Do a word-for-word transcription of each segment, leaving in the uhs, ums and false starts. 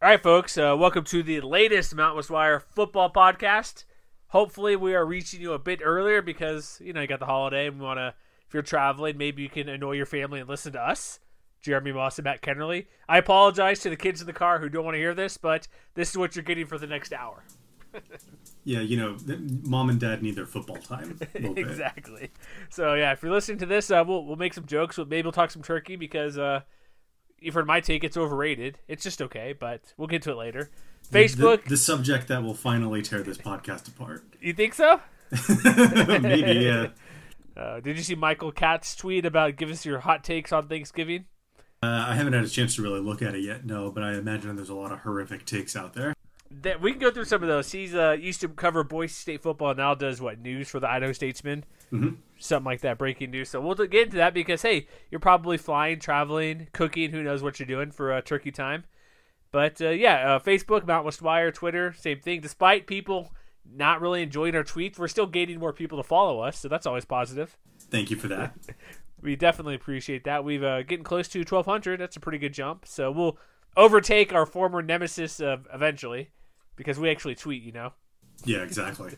All right, folks, uh, welcome to the latest Mount West Wire football podcast. Hopefully, we are reaching you a bit earlier because, you know, you got the holiday and we want to, if you're traveling, maybe you can annoy your family and listen to us, Jeremy Moss and Matt Kennerly. I apologize to the kids in the car who don't want to hear this, but this is what you're getting for the next hour. Yeah, you know, mom and dad need their football time. Exactly. So, yeah, if you're listening to this, uh, we'll, we'll make some jokes. Maybe we'll talk some turkey because uh, you've heard my take. It's overrated. It's just okay, but we'll get to it later. Facebook. The, the subject that will finally tear this podcast apart. You think so? Maybe, yeah. Uh, did you see Michael Catt's tweet about give us your hot takes on Thanksgiving? Uh, I haven't had a chance to really look at it yet, no, but I imagine there's a lot of horrific takes out there. That we can go through some of those. He's uh, used to cover Boise State football, now does what, news for the Idaho Statesman, mm-hmm. something like that, breaking news. So we'll get into that because hey, you're probably flying, traveling, cooking, who knows what you're doing for uh, turkey time. But uh, yeah, uh, Facebook, Mount West Wire, Twitter, same thing. Despite people not really enjoying our tweets, we're still gaining more people to follow us, so that's always positive. Thank you for that. We definitely appreciate that. We've uh, getting close to twelve hundred. That's a pretty good jump. So we'll overtake our former nemesis uh, eventually. Because we actually tweet, you know. Yeah, exactly.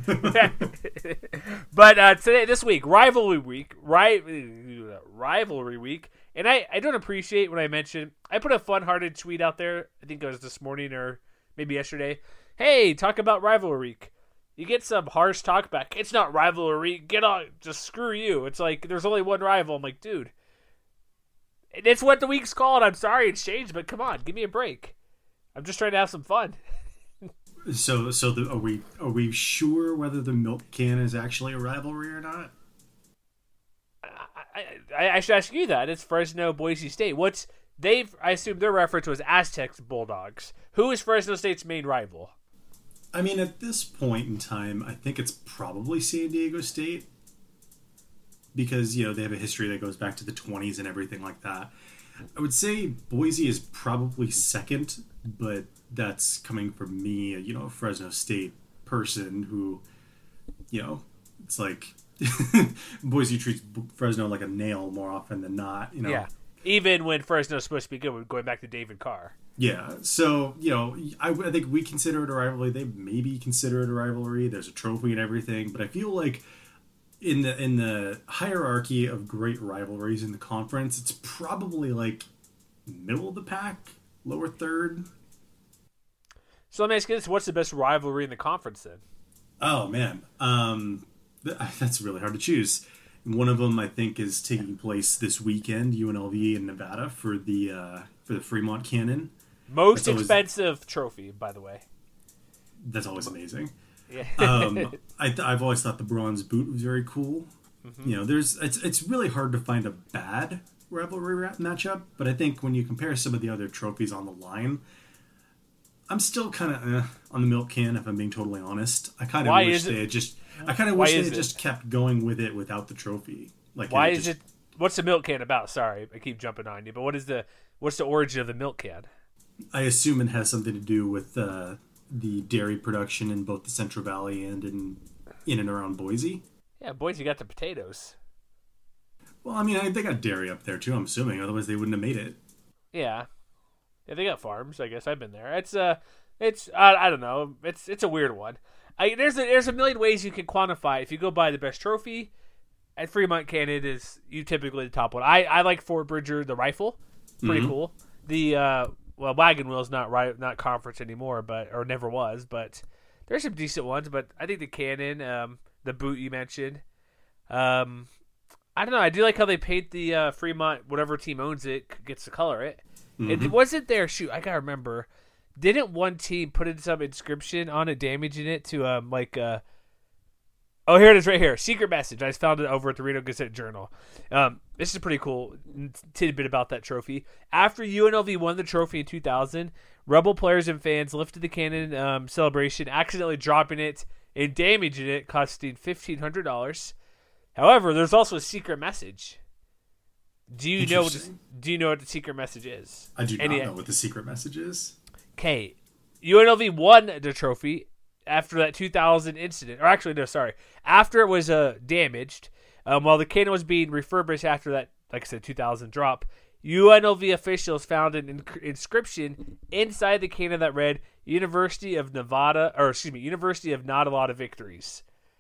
But uh, today, this week, rivalry week, ri- rivalry week, and I, I don't appreciate when I mention. I put a fun-hearted tweet out there. I think it was this morning or maybe yesterday. Hey, talk about rivalry week. You get some harsh talk back. It's not rivalry. Get on. Just screw you. It's like there's only one rival. I'm like, dude, it's what the week's called. I'm sorry it's changed, but come on, give me a break. I'm just trying to have some fun. So, so the, are we are we sure whether the milk can is actually a rivalry or not? I, I, I should ask you that. It's Fresno, Boise State. What's they've? I assume their reference was Aztecs, Bulldogs. Who is Fresno State's main rival? I mean, at this point in time, I think it's probably San Diego State because you know they have a history that goes back to the twenties and everything like that. I would say Boise is probably second, but that's coming from me, you know, a Fresno State person who, you know, it's like Boise treats Fresno like a nail more often than not, you know. Yeah, even when Fresno's supposed to be good, going back to David Carr. Yeah, so, you know, I, I think we consider it a rivalry. They maybe consider it a rivalry. There's a trophy and everything, but I feel like in the in the hierarchy of great rivalries in the conference, it's probably like middle of the pack, lower third. So let me ask you this: what's the best rivalry in the conference then? Oh man, um, th- that's really hard to choose. One of them I think is taking place this weekend, U N L V in Nevada for the uh, for the Fremont Cannon. Most that's expensive always, trophy, by the way. That's always amazing. Yeah. um, I th- I've always thought the bronze boot was very cool. Mm-hmm. You know, there's it's it's really hard to find a bad rivalry rap matchup, but I think when you compare some of the other trophies on the line, I'm still kind of eh, on the milk can, if I'm being totally honest. I kind of wish they had just. I kind of wish they had just kept going with it without the trophy. Like, why it is just, it? What's the milk can about? Sorry, I keep jumping on you, but what is the what's the origin of the milk can? I assume it has something to do with uh, the dairy production in both the Central Valley and in in and around Boise. Yeah, Boise got the potatoes. Well, I mean, I, they got dairy up there too. I'm assuming, otherwise they wouldn't have made it. Yeah. Yeah, they got farms. I guess I've been there. It's uh, it's uh, I don't know. It's it's a weird one. I, there's a there's a million ways you can quantify. If you go by the best trophy, at Fremont Cannon is you typically the top one. I, I like Fort Bridger the rifle, pretty mm-hmm. cool. The uh, well Wagon Wheel's not right not conference anymore, but or never was. But there's some decent ones. But I think the Cannon, um, the boot you mentioned, um, I don't know. I do like how they paint the uh, Fremont. Whatever team owns it gets to color it. Mm-hmm. It wasn't there. Shoot, I gotta remember. Didn't one team put in some inscription on it, damaging it to um like uh oh here it is right here, secret message. I just found it over at the Reno Gazette Journal. Um, this is a pretty cool tidbit about that trophy. After U N L V won the trophy in two thousand, Rebel players and fans lifted the cannon um, celebration, accidentally dropping it and damaging it, costing fifteen hundred dollars. However, there's also a secret message. Do you know? What the, do you know what the secret message is? I do not Any, know what the secret message is. Okay, U N L V won the trophy after that two thousand incident, or actually, no, sorry, after it was uh, damaged. Um, while the cannon was being refurbished after that, like I said, two thousand drop, U N L V officials found an in- inscription inside the cannon that read University of Nevada, or excuse me, University of Not a Lot of Victories.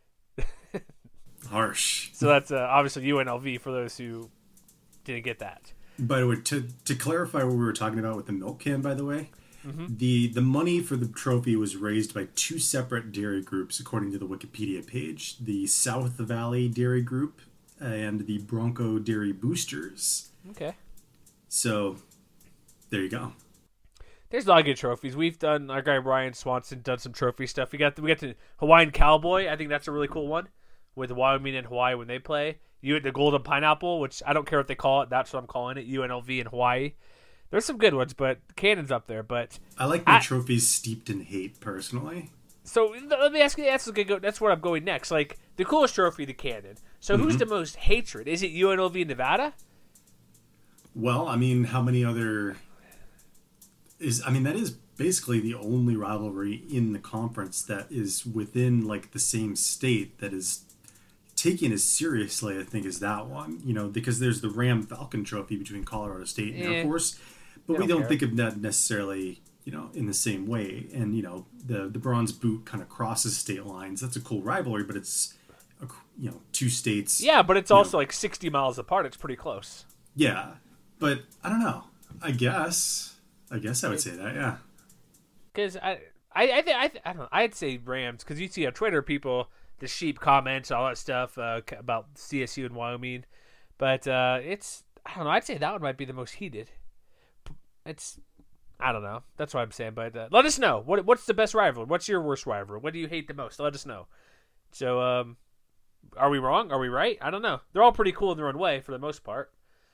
Harsh. So that's uh, obviously U N L V for those who didn't get that. By the way, to, to clarify what we were talking about with the milk can, by the way, mm-hmm. the, the money for the trophy was raised by two separate dairy groups, according to the Wikipedia page. The South Valley Dairy Group and the Bronco Dairy Boosters. Okay. So, there you go. There's a lot of good trophies. We've done, our guy Ryan Swanson done some trophy stuff. We got the, we got the Hawaiian Cowboy. I think that's a really cool one with Wyoming and Hawaii when they play. You the Golden Pineapple, which I don't care what they call it. That's what I'm calling it. U N L V in Hawaii. There's some good ones, but Cannon's up there. But I like my I, trophies steeped in hate, personally. So let me ask you. That's that's where I'm going next. Like the coolest trophy, the Cannon. So mm-hmm. who's the most hatred? Is it U N L V in Nevada? Well, I mean, how many other is? I mean, that is basically the only rivalry in the conference that is within like the same state that is taken as seriously, I think, as that one. You know, because there's the Ram Falcon Trophy between Colorado State and yeah. Air Force, but we don't, don't think of that necessarily, you know, in the same way. And you know, the the Bronze Boot kind of crosses state lines. That's a cool rivalry, but it's a, you know two states. Yeah, but it's also know. like sixty miles apart. It's pretty close. Yeah, but I don't know. I guess I guess I would say that. Yeah, because I I I, th- I, th- I don't know. I'd say Rams because you see on Twitter people. The sheep comments, all that stuff uh, about C S U and Wyoming, but uh, it's I don't know. I'd say that one might be the most heated. It's I don't know. That's what I'm saying. But uh, let us know what what's the best rivalry. What's your worst rivalry? What do you hate the most? Let us know. So, um, are we wrong? Are we right? I don't know. They're all pretty cool in their own way for the most part.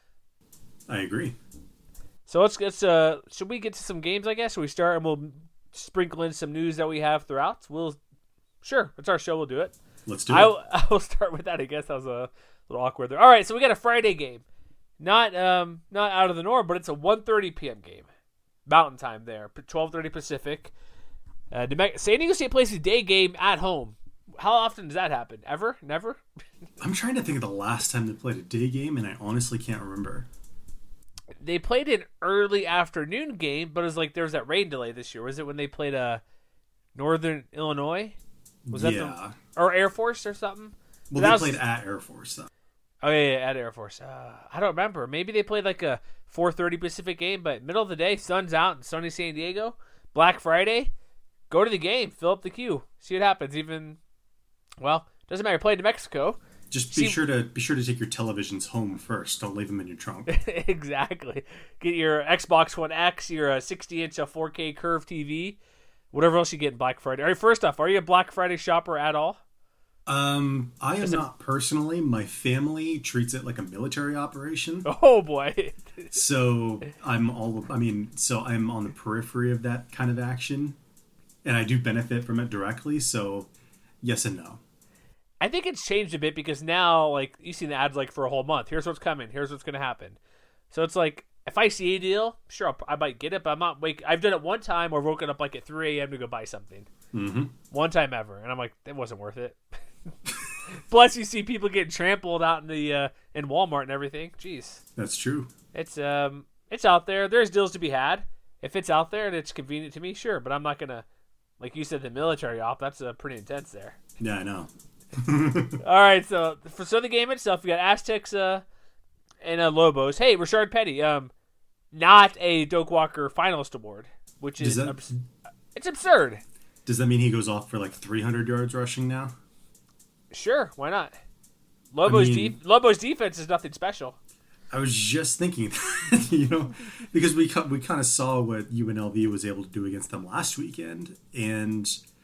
I agree. So let's let's uh, should we get to some games? I guess. Should we start and we'll sprinkle in some news that we have throughout. We'll. Sure, it's our show. We'll do it. Let's do I'll, it. I will start with that. I guess that was a little awkward there. All right, so we got a Friday game, not um not out of the norm, but it's a one thirty p.m. game, Mountain Time there, twelve thirty Pacific. Uh, San Diego State plays a day game at home. How often does that happen? Ever? Never? I'm trying to think of the last time they played a day game, and I honestly can't remember. They played an early afternoon game, but it was like there was that rain delay this year. Was it when they played uh, Northern Illinois? Was that yeah. the, or Air Force or something? Well, they was, played at Air Force, though. Oh, yeah, yeah at Air Force. Uh, I don't remember. Maybe they played like a four thirty Pacific game, but middle of the day, sun's out in sunny San Diego. Black Friday, go to the game, fill up the queue, see what happens. Even, well, doesn't matter. Play New Mexico. Just be see, sure to be sure to take your televisions home first. Don't leave them in your trunk. Exactly. Get your Xbox One X, your uh, sixty inch four K curved T V. Whatever else you get in Black Friday. All right, first off, are you a Black Friday shopper at all? Um, I am not personally. My family treats it like a military operation. Oh boy! So I'm all. I mean, so I'm on the periphery of that kind of action, and I do benefit from it directly. So, yes and no. I think it's changed a bit because now, like, you see the ads like for a whole month. Here's what's coming. Here's what's going to happen. So it's like. If I see a deal, sure, I'll, I might get it, but I'm not wake. I've done it one time or woken up like at three a.m. to go buy something. Mm-hmm. One time ever, and I'm like, it wasn't worth it. Plus, you see people getting trampled out in the uh, in Walmart and everything. Jeez, that's true. It's um, it's out there. There's deals to be had. If it's out there and it's convenient to me, sure. But I'm not gonna, like you said, the military op. That's uh, pretty intense there. Yeah, I know. All right, so for so the game itself, we got Aztecs. Uh, And uh, Lobos. Hey, Rashard Petty. Um, not a Doak Walker Finalist Award, which is that, abs- it's absurd. Does that mean he goes off for like three hundred yards rushing now? Sure, why not? Lobos I mean, de- Lobos defense is nothing special. I was just thinking, that, you know, because we we kind of saw what U N L V was able to do against them last weekend, and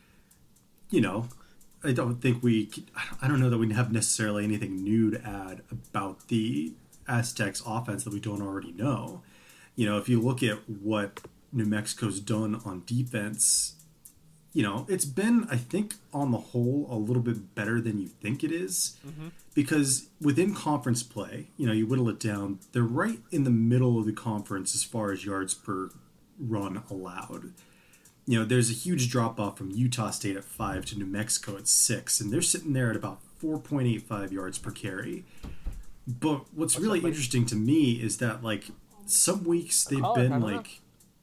you know. I don't think we. I don't know that we have necessarily anything new to add about the Aztecs offense that we don't already know. You know, if you look at what New Mexico's done on defense, you know, it's been, I think, on the whole, a little bit better than you think it is. Mm-hmm. Because within conference play, you know, you whittle it down, they're right in the middle of the conference as far as yards per run allowed. You know, there's a huge drop-off from Utah State at five to New Mexico at six, and they're sitting there at about four point eight five yards per carry. But what's, what's really interesting to me is that, like, some weeks they've Call it, I been don't know. like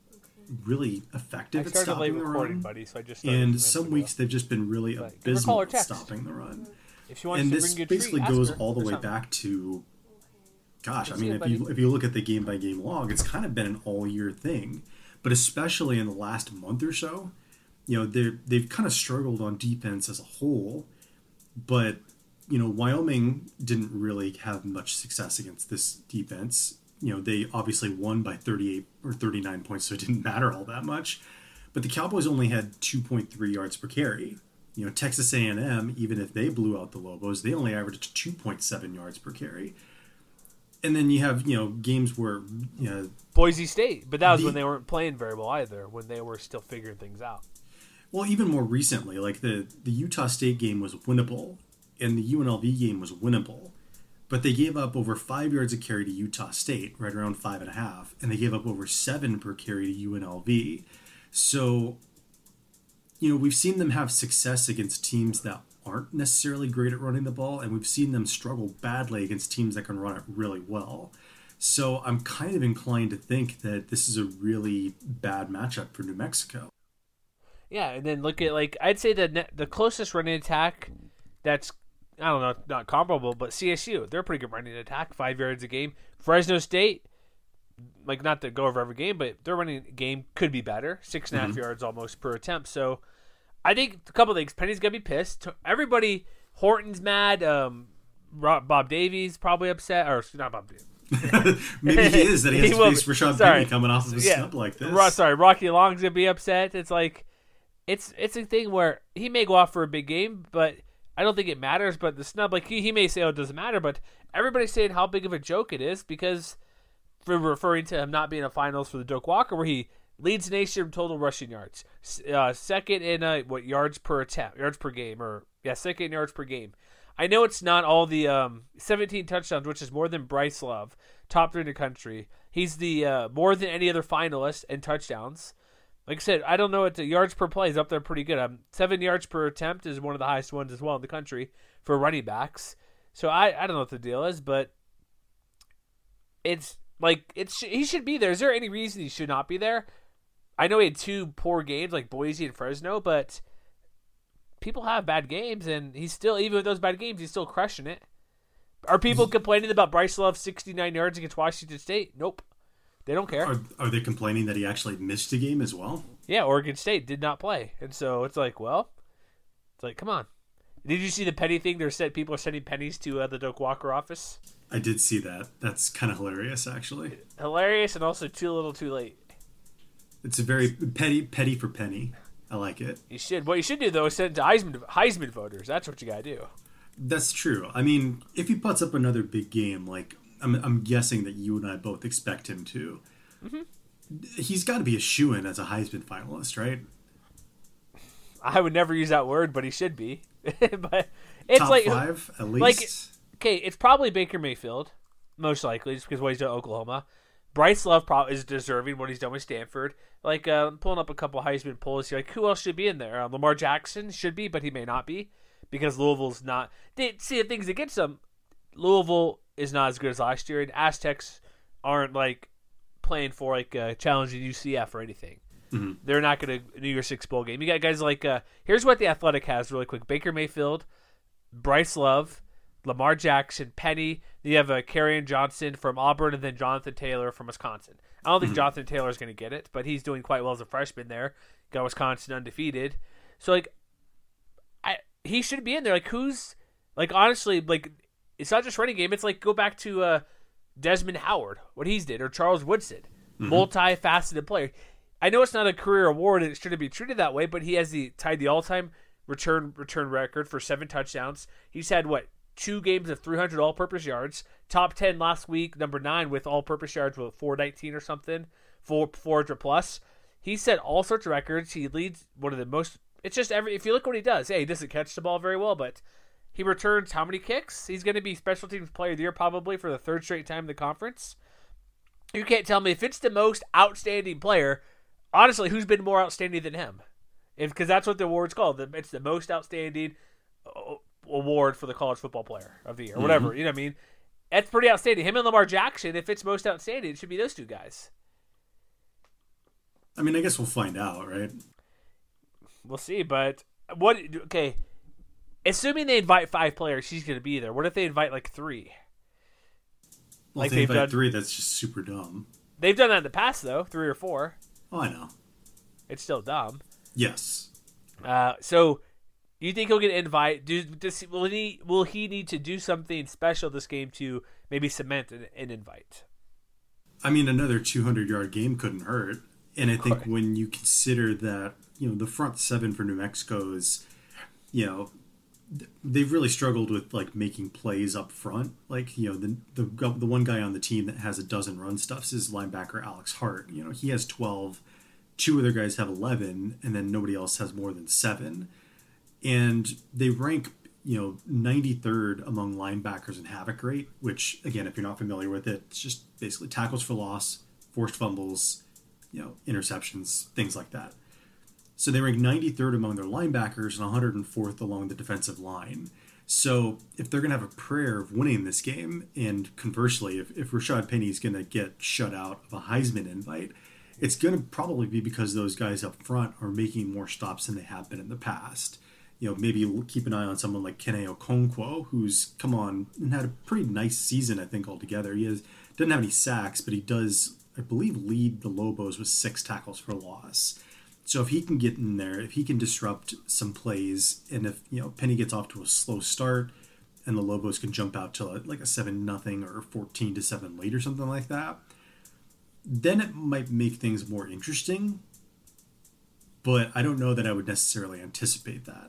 really effective I at started late stopping the recording, run, buddy, so I just started and some some minutes weeks ago. they've just been really But give her a call abysmal or at text. stopping the run. If she wants And to this bring you a basically treat, ask goes her all the or way something. back to, gosh, I See mean, you, if you buddy. if you look at the game by game log, it's kind of been an all year thing, but especially in the last month or so, you know, they they've kind of struggled on defense as a whole, but you know, Wyoming didn't really have much success against this defense. You know, they obviously won by thirty-eight or thirty-nine points, so it didn't matter all that much. But the Cowboys only had two point three yards per carry. You know, Texas A and M, even if they blew out the Lobos, they only averaged two point seven yards per carry. And then you have, you know, games where, you know, Boise State, but that was The- when they weren't playing very well either, when they were still figuring things out. well, even more recently, like the, the Utah State game was winnable, and the U N L V game was winnable. But they gave up over five yards a carry to Utah State, right around five and a half, and they gave up over seven per carry to U N L V. So, you know, we've seen them have success against teams that aren't necessarily great at running the ball, and we've seen them struggle badly against teams that can run it really well. So I'm kind of inclined to think that this is a really bad matchup for New Mexico. Yeah, and then look at, like, I'd say the net, the closest running attack that's, I don't know, not comparable, but C S U, they're a pretty good running attack, five yards a game. Fresno State, like, not to go over every game, but their running game could be better, six and a half Mhm. yards almost per attempt. So I think a couple things. Penny's going to be pissed. Everybody, Horton's mad. Um, Rob, Bob Davies probably upset, or not Bob Davies. Maybe he is, that he has He to will face be. Rashad Sorry. Penny coming off of a Yeah. snub like this. Ro- sorry, Rocky Long's gonna be upset. It's like, it's it's a thing where he may go off for a big game, but I don't think it matters. But the snub, like he, he may say, "Oh, it doesn't matter," but everybody's saying how big of a joke it is because for referring to him not being a finals for the Doak Walker, where he leads the nation in total rushing yards, uh, second in uh, what yards per attempt, yards per game, or yeah, second in yards per game. I know it's not all the um, seventeen touchdowns, which is more than Bryce Love, top three in the country. He's the uh, more than any other finalist in touchdowns. Like I said, I don't know what the yards per play is up there pretty good. Um, seven yards per attempt is one of the highest ones as well in the country for running backs. So I, I don't know what the deal is, but it's like it's he should be there. Is there any reason he should not be there? I know he had two poor games like Boise and Fresno, but people have bad games, and he's still, even with those bad games, he's still crushing it. Are people complaining about Bryce Love sixty-nine yards against Washington State? Nope. They don't care. Are, are they complaining that he actually missed a game as well? Yeah, Oregon State did not play. And so it's like, well, it's like, come on. Did you see the penny thing? They're said people are sending pennies to uh, the Doak Walker office. I did see that. That's kind of hilarious, actually. Hilarious and also too little too late. It's a very petty, petty for penny. I like it. You should. What you should do, though, is send it to Heisman, Heisman voters. That's what you got to do. That's true. I mean, if he puts up another big game, like I'm, I'm guessing that you and I both expect him to, Mm-hmm. he's got to be a shoo-in as a Heisman finalist, right? I would never use that word, but he should be. But it's Top like five, at least. like okay, it's probably Baker Mayfield, most likely, just because what he's done at Oklahoma. Bryce Love probably is deserving what he's done with Stanford. Like uh, I'm pulling up a couple Heisman polls here. Like who else should be in there? Uh, Lamar Jackson should be, but he may not be because Louisville's not. They see the things against them. Louisville is not as good as last year, and Aztecs aren't like playing for like uh, challenging U C F or anything. Mhm. They're not going to New Year's Six bowl game. You got guys like uh, here's what the Athletic has really quick: Baker Mayfield, Bryce Love, Lamar Jackson, Penny. You have uh, Kerryon Johnson from Auburn, and then Jonathan Taylor from Wisconsin. I don't think Mhm. Jonathan Taylor is going to get it, but he's doing quite well as a freshman there. Got Wisconsin undefeated, so like, I he should be in there. Like who's like honestly like it's not just running game. It's like go back to uh, Desmond Howard, what he's did, or Charles Woodson, Mhm. multifaceted player. I know it's not a career award and it shouldn't be treated that way, but he has the tied the all-time return return record for seven touchdowns. He's had what two games of three hundred all-purpose yards, top ten last week, number nine with all-purpose yards with four nineteen or something, four four hundred plus. He set all sorts of records. He leads one of the most. It's just every if you look what he does. Yeah, he doesn't catch the ball very well, but he returns how many kicks? He's going to be special teams player of the year probably for the third straight time in the conference. You can't tell me if it's the most outstanding player. Honestly, who's been more outstanding than him? Because that's what the award's called. It's the most outstanding award for the college football player of the year, or whatever. Mhm. You know what I mean? That's pretty outstanding. Him and Lamar Jackson, if it's most outstanding, it should be those two guys. I mean, I guess we'll find out, right? We'll see, but what? Okay, assuming they invite five players, she's going to be there. What if they invite like three? Well, like if they they've invite done three, that's just super dumb. They've done that in the past, though, three or four. Oh, I know. It's still dumb. Yes. Uh, so, do you think he'll get an invite? Do does, will he will he need to do something special this game to maybe cement an, an invite? I mean, another two hundred yard game couldn't hurt. And I think when you consider that, you know, the front seven for New Mexico is, you know, they've really struggled with like making plays up front. Like, you know, the the the one guy on the team that has a dozen run stuffs is linebacker Alex Hart. You know, he has twelve. Two other guys have eleven, and then nobody else has more than seven. And they rank, you know, ninety-third among linebackers in havoc rate, which, again, if you're not familiar with it, it's just basically tackles for loss, forced fumbles, you know, interceptions, things like that. So they rank ninety-third among their linebackers and one hundred fourth along the defensive line. So if they're going to have a prayer of winning this game, and conversely, if, if Rashad Penny's going to get shut out of a Heisman invite, it's going to probably be because those guys up front are making more stops than they have been in the past. You know, maybe keep an eye on someone like Kene Okonkwo, who's come on and had a pretty nice season, I think, altogether. He has, doesn't have any sacks, but he does, I believe, lead the Lobos with six tackles for loss. So if he can get in there, if he can disrupt some plays, and if, you know, Penny gets off to a slow start and the Lobos can jump out to like a seven nothing or fourteen to seven lead or something like that, then it might make things more interesting. But I don't know that I would necessarily anticipate that.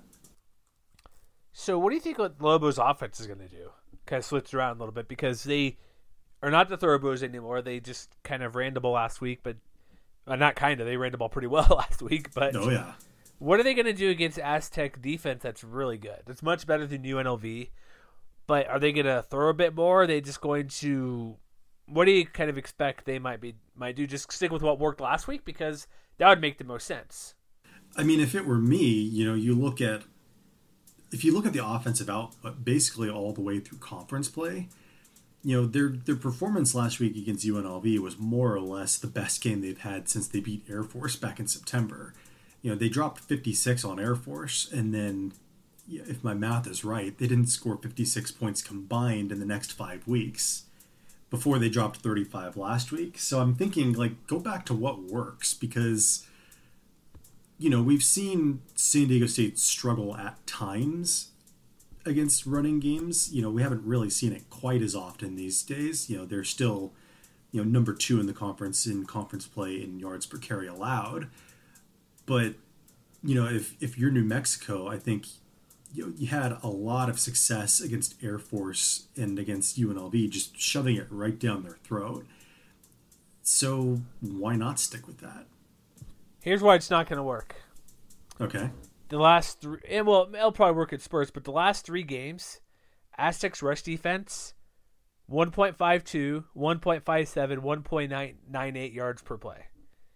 So what do you think what Lobos offense is going to do? Kind of switched around a little bit because they are not the Thoroughboys anymore. They just kind of ran the ball last week, but uh, not kind of. They ran the ball pretty well last week. But oh, yeah. What are they going to do against Aztec defense that's really good? It's much better than U N L V. But are they going to throw a bit more? Or are they just going to... What do you kind of expect they might be might do? Just stick with what worked last week? Because that would make the most sense. I mean, if it were me, you know, you look at... If you look at the offensive output, basically all the way through conference play, you know, their their performance last week against U N L V was more or less the best game they've had since they beat Air Force back in September. You know, they dropped fifty-six on Air Force, and then, if my math is right, they didn't score fifty-six points combined in the next five weeks before they dropped thirty-five last week. So I'm thinking, like, go back to what works, because... You know, we've seen San Diego State struggle at times against running games. You know, we haven't really seen it quite as often these days. You know, they're still, you know, number two in the conference in conference play in yards per carry allowed. But, you know, if, if you're New Mexico, I think you know, you had a lot of success against Air Force and against U N L V, just shoving it right down their throat. So why not stick with that? Here's why it's not going to work. Okay. The last three, and well, it'll probably work at Spurs, but the last three games, Aztecs rush defense, one point five two, one point five seven, one point nine eight yards per play.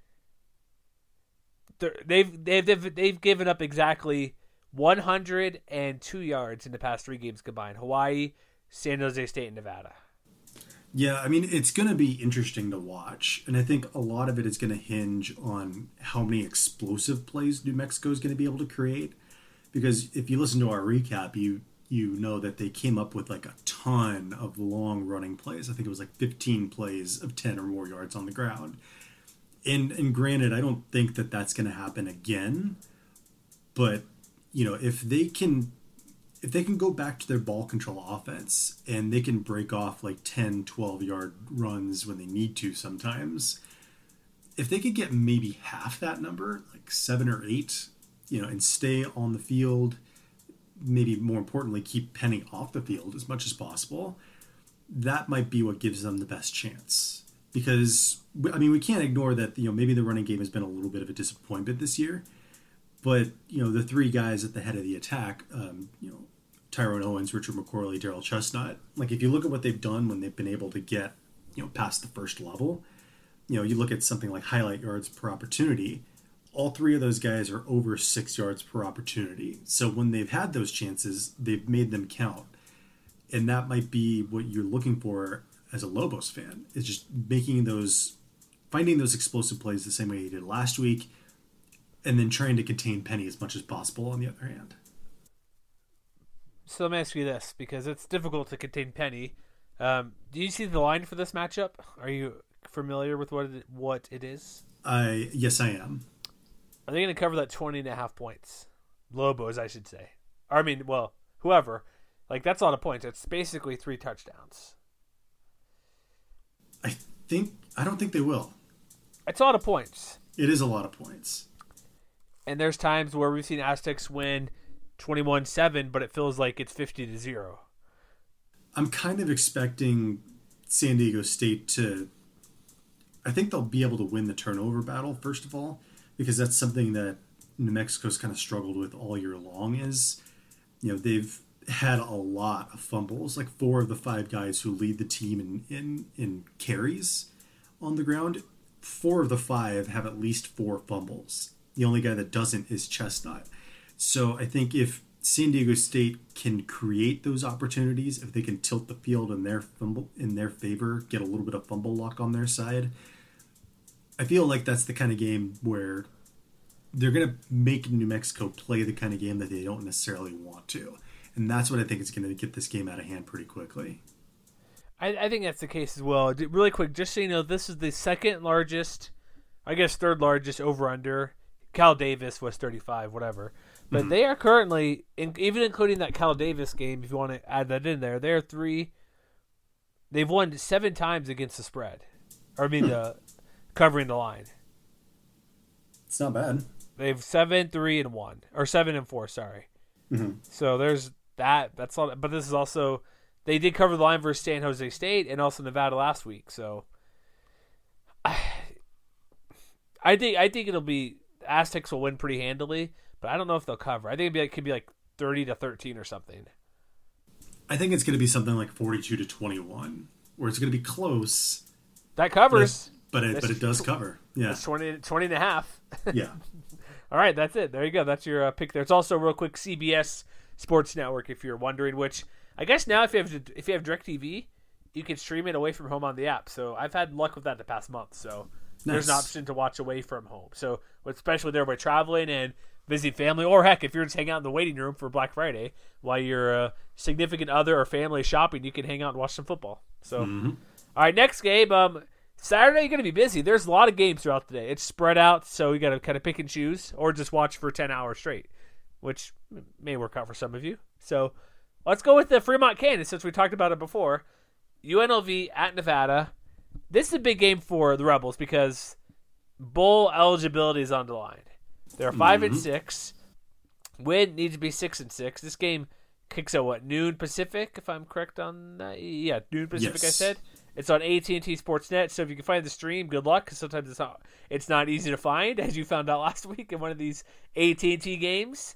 They're, they've they've they've they've given up exactly one hundred two yards in the past three games combined. Hawaii, San Jose State, and Nevada. Yeah, I mean, it's going to be interesting to watch. And I think a lot of it is going to hinge on how many explosive plays New Mexico is going to be able to create. Because if you listen to our recap, you you know that they came up with like a ton of long running plays. I think it was like fifteen plays of ten or more yards on the ground. And, and granted, I don't think that that's going to happen again. But, you know, if they can... If they can go back to their ball control offense and they can break off like ten, twelve yard runs when they need to sometimes, if they could get maybe half that number, like seven or eight, you know, and stay on the field, maybe more importantly, keep Penny off the field as much as possible, that might be what gives them the best chance. Because, I mean, we can't ignore that, you know, maybe the running game has been a little bit of a disappointment this year. But, you know, the three guys at the head of the attack, um, you know, Tyrone Owens, Richard McCorley, Daryl Chestnut, like if you look at what they've done when they've been able to get, you know, past the first level, you know, you look at something like highlight yards per opportunity, all three of those guys are over six yards per opportunity. So when they've had those chances, they've made them count. And that might be what you're looking for as a Lobos fan, is just making those, finding those explosive plays the same way he did last week, and then trying to contain Penny as much as possible on the other hand. So let me ask you this, because it's difficult to contain Penny. Um, do you see the line for this matchup? Are you familiar with what it, what it is? I Yes, I am. Are they going to cover that twenty and a half points? Lobos, I should say. Or, I mean, well, whoever. Like, that's a lot of points. It's basically three touchdowns. I think, I don't think they will. It's a lot of points. It is a lot of points. And there's times where we've seen Aztecs win twenty-one seven, but it feels like it's fifty to zero. I'm kind of expecting San Diego State to, I think they'll be able to win the turnover battle, first of all, because that's something that New Mexico's kind of struggled with all year long is, you know, they've had a lot of fumbles, like four of the five guys who lead the team in, in, in carries on the ground. Four of the five have at least four fumbles. The only guy that doesn't is Chestnut. So I think if San Diego State can create those opportunities, if they can tilt the field in their fumble, in their favor, get a little bit of fumble luck on their side, I feel like that's the kind of game where they're going to make New Mexico play the kind of game that they don't necessarily want to. And that's what I think is going to get this game out of hand pretty quickly. I, I think that's the case as well. Really quick, just so you know, this is the second largest, I guess third largest over-under. Cal Davis was thirty-five, whatever. But mm-hmm. they are currently, in, even including that Cal Davis game, if you want to add that in there, they're three. They've won seven times against the spread. Or, I mean, uh, covering the line. It's not bad. They've seven, three, and one. Or seven and four, sorry. Mm-hmm. So there's that. That's all. But this is also, they did cover the line versus San Jose State and also Nevada last week. So I, I think I think it'll be, Aztecs will win pretty handily, but I don't know if they'll cover. I think it'd be like, it could be like thirty to thirteen or something. I think it's going to be something like forty-two to twenty-one, where it's going to be close. That covers. But it, but it, but it does cover. Yeah. It's twenty, twenty and a half. Yeah. All right, that's it. There you go. That's your uh, pick there. It's also real quick C B S Sports Network if you're wondering, which I guess now if you have if you have DirecTV, you can stream it away from home on the app. So I've had luck with that the past month. So nice. There's an option to watch away from home. So especially there by traveling and visiting family, or heck, if you're just hanging out in the waiting room for Black Friday while your uh, significant other or family is shopping, you can hang out and watch some football. So, mm-hmm. All right, next game. Um, Saturday, you're going to be busy. There's a lot of games throughout the day. It's spread out, so you got to kind of pick and choose, or just watch for ten hours straight, which may work out for some of you. So let's go with the Fremont Cannon, since we talked about it before. U N L V at Nevada. This is a big game for the Rebels because bowl eligibility is on the line. They're five mm-hmm. and six. Win needs to be six and six. This game kicks at what, noon Pacific, if I'm correct on that? Yeah, noon Pacific. Yes. I said. It's on A T and T Sportsnet, so if you can find the stream, good luck, because sometimes it's not, it's not easy to find, as you found out last week in one of these A T and T games.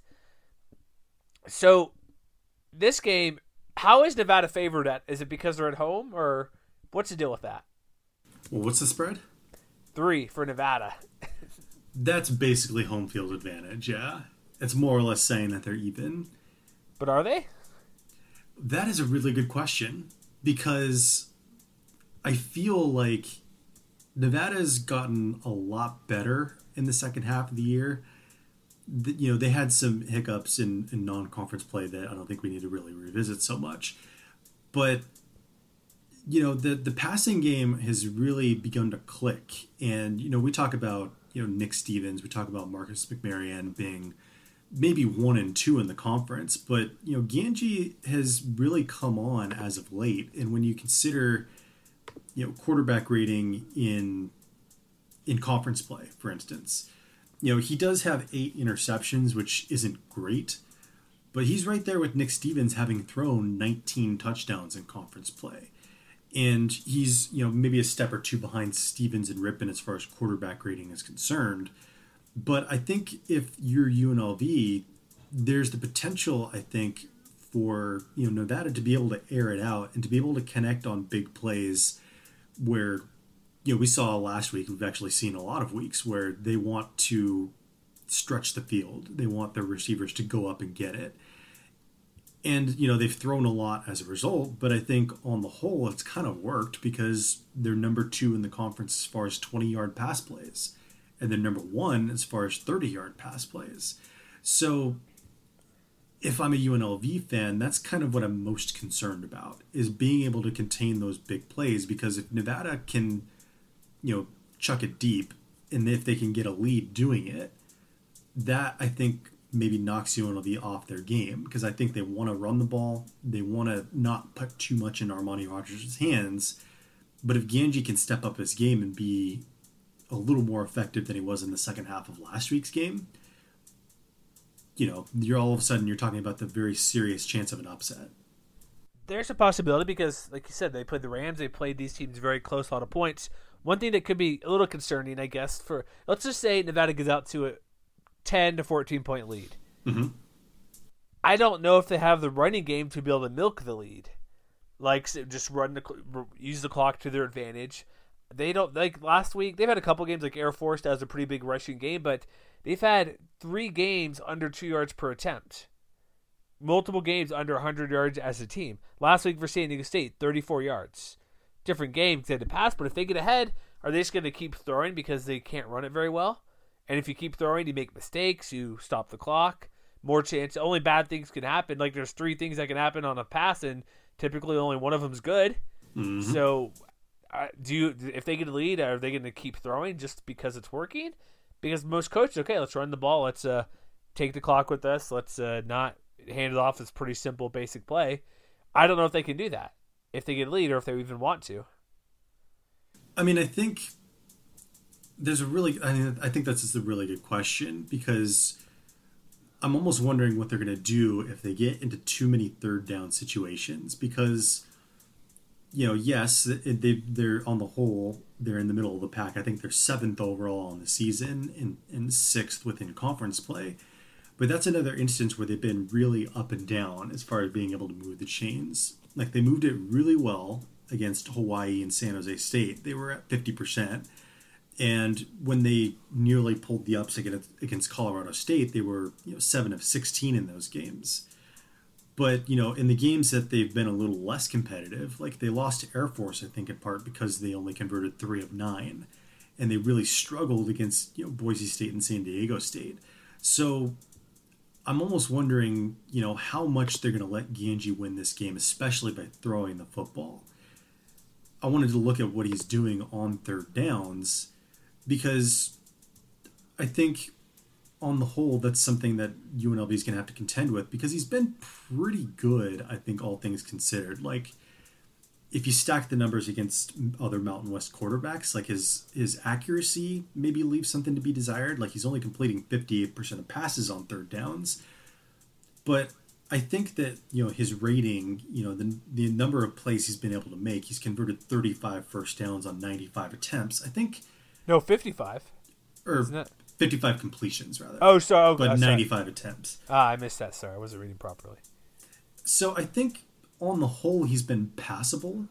So, this game, how is Nevada favored at? Is it because they're at home, or what's the deal with that? Well, what's the spread? Three for Nevada. That's basically home field advantage, yeah. It's more or less saying that they're even. But are they? That is a really good question, because I feel like Nevada's gotten a lot better in the second half of the year. The, you know, they had some hiccups in, in non-conference play that I don't think we need to really revisit so much. But, you know, the, the passing game has really begun to click. And, you know, we talk about, you know, Nick Stevens, we talk about Marcus McMaryion being maybe one and two in the conference. But, you know, Ganji has really come on as of late. And when you consider, you know, quarterback rating in in conference play, for instance, you know, he does have eight interceptions, which isn't great, but he's right there with Nick Stevens having thrown nineteen touchdowns in conference play. And he's, you know, maybe a step or two behind Stevens and Rippon as far as quarterback rating is concerned. But I think if you're U N L V, there's the potential, I think, for, you know, Nevada to be able to air it out and to be able to connect on big plays where, you know, we saw last week, we've actually seen a lot of weeks where they want to stretch the field. They want their receivers to go up and get it. And, you know, they've thrown a lot as a result, but I think on the whole, it's kind of worked because they're number two in the conference as far as twenty-yard pass plays, and they're number one as far as thirty-yard pass plays. So if I'm a U N L V fan, that's kind of what I'm most concerned about, is being able to contain those big plays, because if Nevada can, you know, chuck it deep, and if they can get a lead doing it, that, I think, maybe knocks U N L V off their game, because I think they want to run the ball. They want to not put too much in Armani Rogers' hands. But if Ganji can step up his game and be a little more effective than he was in the second half of last week's game, you know, you're all of a sudden you're talking about the very serious chance of an upset. There's a possibility because, like you said, they played the Rams. They played these teams very close, a lot of points. One thing that could be a little concerning, I guess, for let's just say Nevada gets out to a ten to fourteen point lead. Mm-hmm. I don't know if they have the running game to be able to milk the lead, like just run the use the clock to their advantage. They don't, like last week. They've had a couple games like Air Force that has a pretty big rushing game, but they've had three games under two yards per attempt, multiple games under one hundred yards as a team. Last week for San Diego State, thirty-four yards. Different game they had to pass, but if they get ahead, are they just going to keep throwing because they can't run it very well? And if you keep throwing, you make mistakes, you stop the clock, more chance. Only bad things can happen. Like there's three things that can happen on a pass, and typically only one of them's good. Mm-hmm. So, uh, do you? If they get a lead, are they going to keep throwing just because it's working? Because most coaches, okay, let's run the ball. Let's uh, take the clock with us. Let's uh, not hand it off. It's pretty simple, basic play. I don't know if they can do that if they get a lead or if they even want to. I mean, I think there's a really, I mean, I think that's just a really good question, because I'm almost wondering what they're going to do if they get into too many third down situations, because, you know, yes, they, they're on the whole, they're in the middle of the pack. I think they're seventh overall on the season and, and sixth within conference play. But that's another instance where they've been really up and down as far as being able to move the chains. Like, they moved it really well against Hawaii and San Jose State. They were at fifty percent. And when they nearly pulled the ups against Colorado State, they were, you know, seven of sixteen in those games. But, you know, in the games that they've been a little less competitive, like they lost to Air Force, I think, in part because they only converted three of nine. And they really struggled against, you know, Boise State and San Diego State. So I'm almost wondering, you know, how much they're going to let Ganji win this game, especially by throwing the football. I wanted to look at what he's doing on third downs, because I think on the whole, that's something that U N L V is going to have to contend with, because he's been pretty good, I think, all things considered. Like, if you stack the numbers against other Mountain West quarterbacks, like his his accuracy maybe leaves something to be desired. Like, he's only completing fifty-eight percent of passes on third downs. But I think that, you know, his rating, you know, the the number of plays he's been able to make, he's converted thirty-five first downs on ninety-five attempts. I think... No, fifty-five. Or Isn't it? fifty-five completions, rather. Oh, so oh, But uh, ninety-five attempts. Ah, I missed that. Sorry, I wasn't reading properly. So I think on the whole, he's been passable.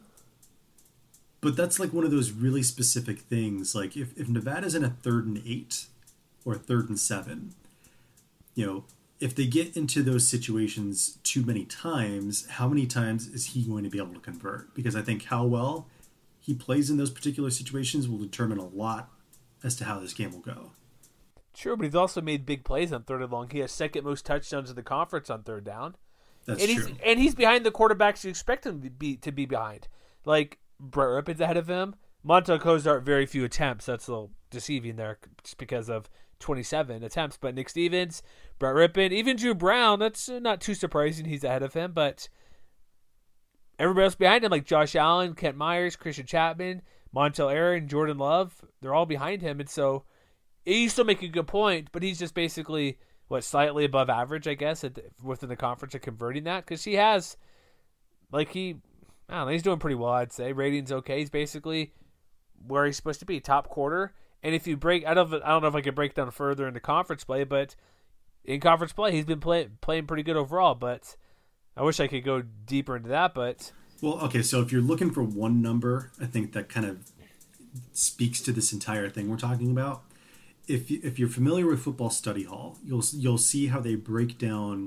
But that's like one of those really specific things. Like if, if Nevada's in a third and eight or third and seven, you know, if they get into those situations too many times, how many times is he going to be able to convert? Because I think how well he plays in those particular situations will determine a lot as to how this game will go. Sure, but he's also made big plays on third and long. He has second most touchdowns in the conference on third down. That's and true. He's, and he's behind the quarterbacks you expect him to be, to be behind. Like, Brett Rippon's ahead of him. Montel Cozart, very few attempts. That's a little deceiving there just because of twenty-seven attempts. But Nick Stevens, Brett Rippon, even Drew Brown, that's not too surprising he's ahead of him. But everybody else behind him, like Josh Allen, Kent Myers, Christian Chapman, Montel Aaron, Jordan Love, they're all behind him. And so he's still making a good point, but he's just basically, what, slightly above average, I guess, at the, within the conference of converting that. Because he has, like he, I don't know, he's doing pretty well, I'd say. Rating's okay. He's basically where he's supposed to be, top quarter. And if you break, I don't, I don't know if I could break down further into conference play, but in conference play, he's been play, playing pretty good overall. But I wish I could go deeper into that, but... Well, okay, so if you're looking for one number, I think that kind of speaks to this entire thing we're talking about. If you, if you're familiar with Football Study Hall, you'll you'll see how they break down,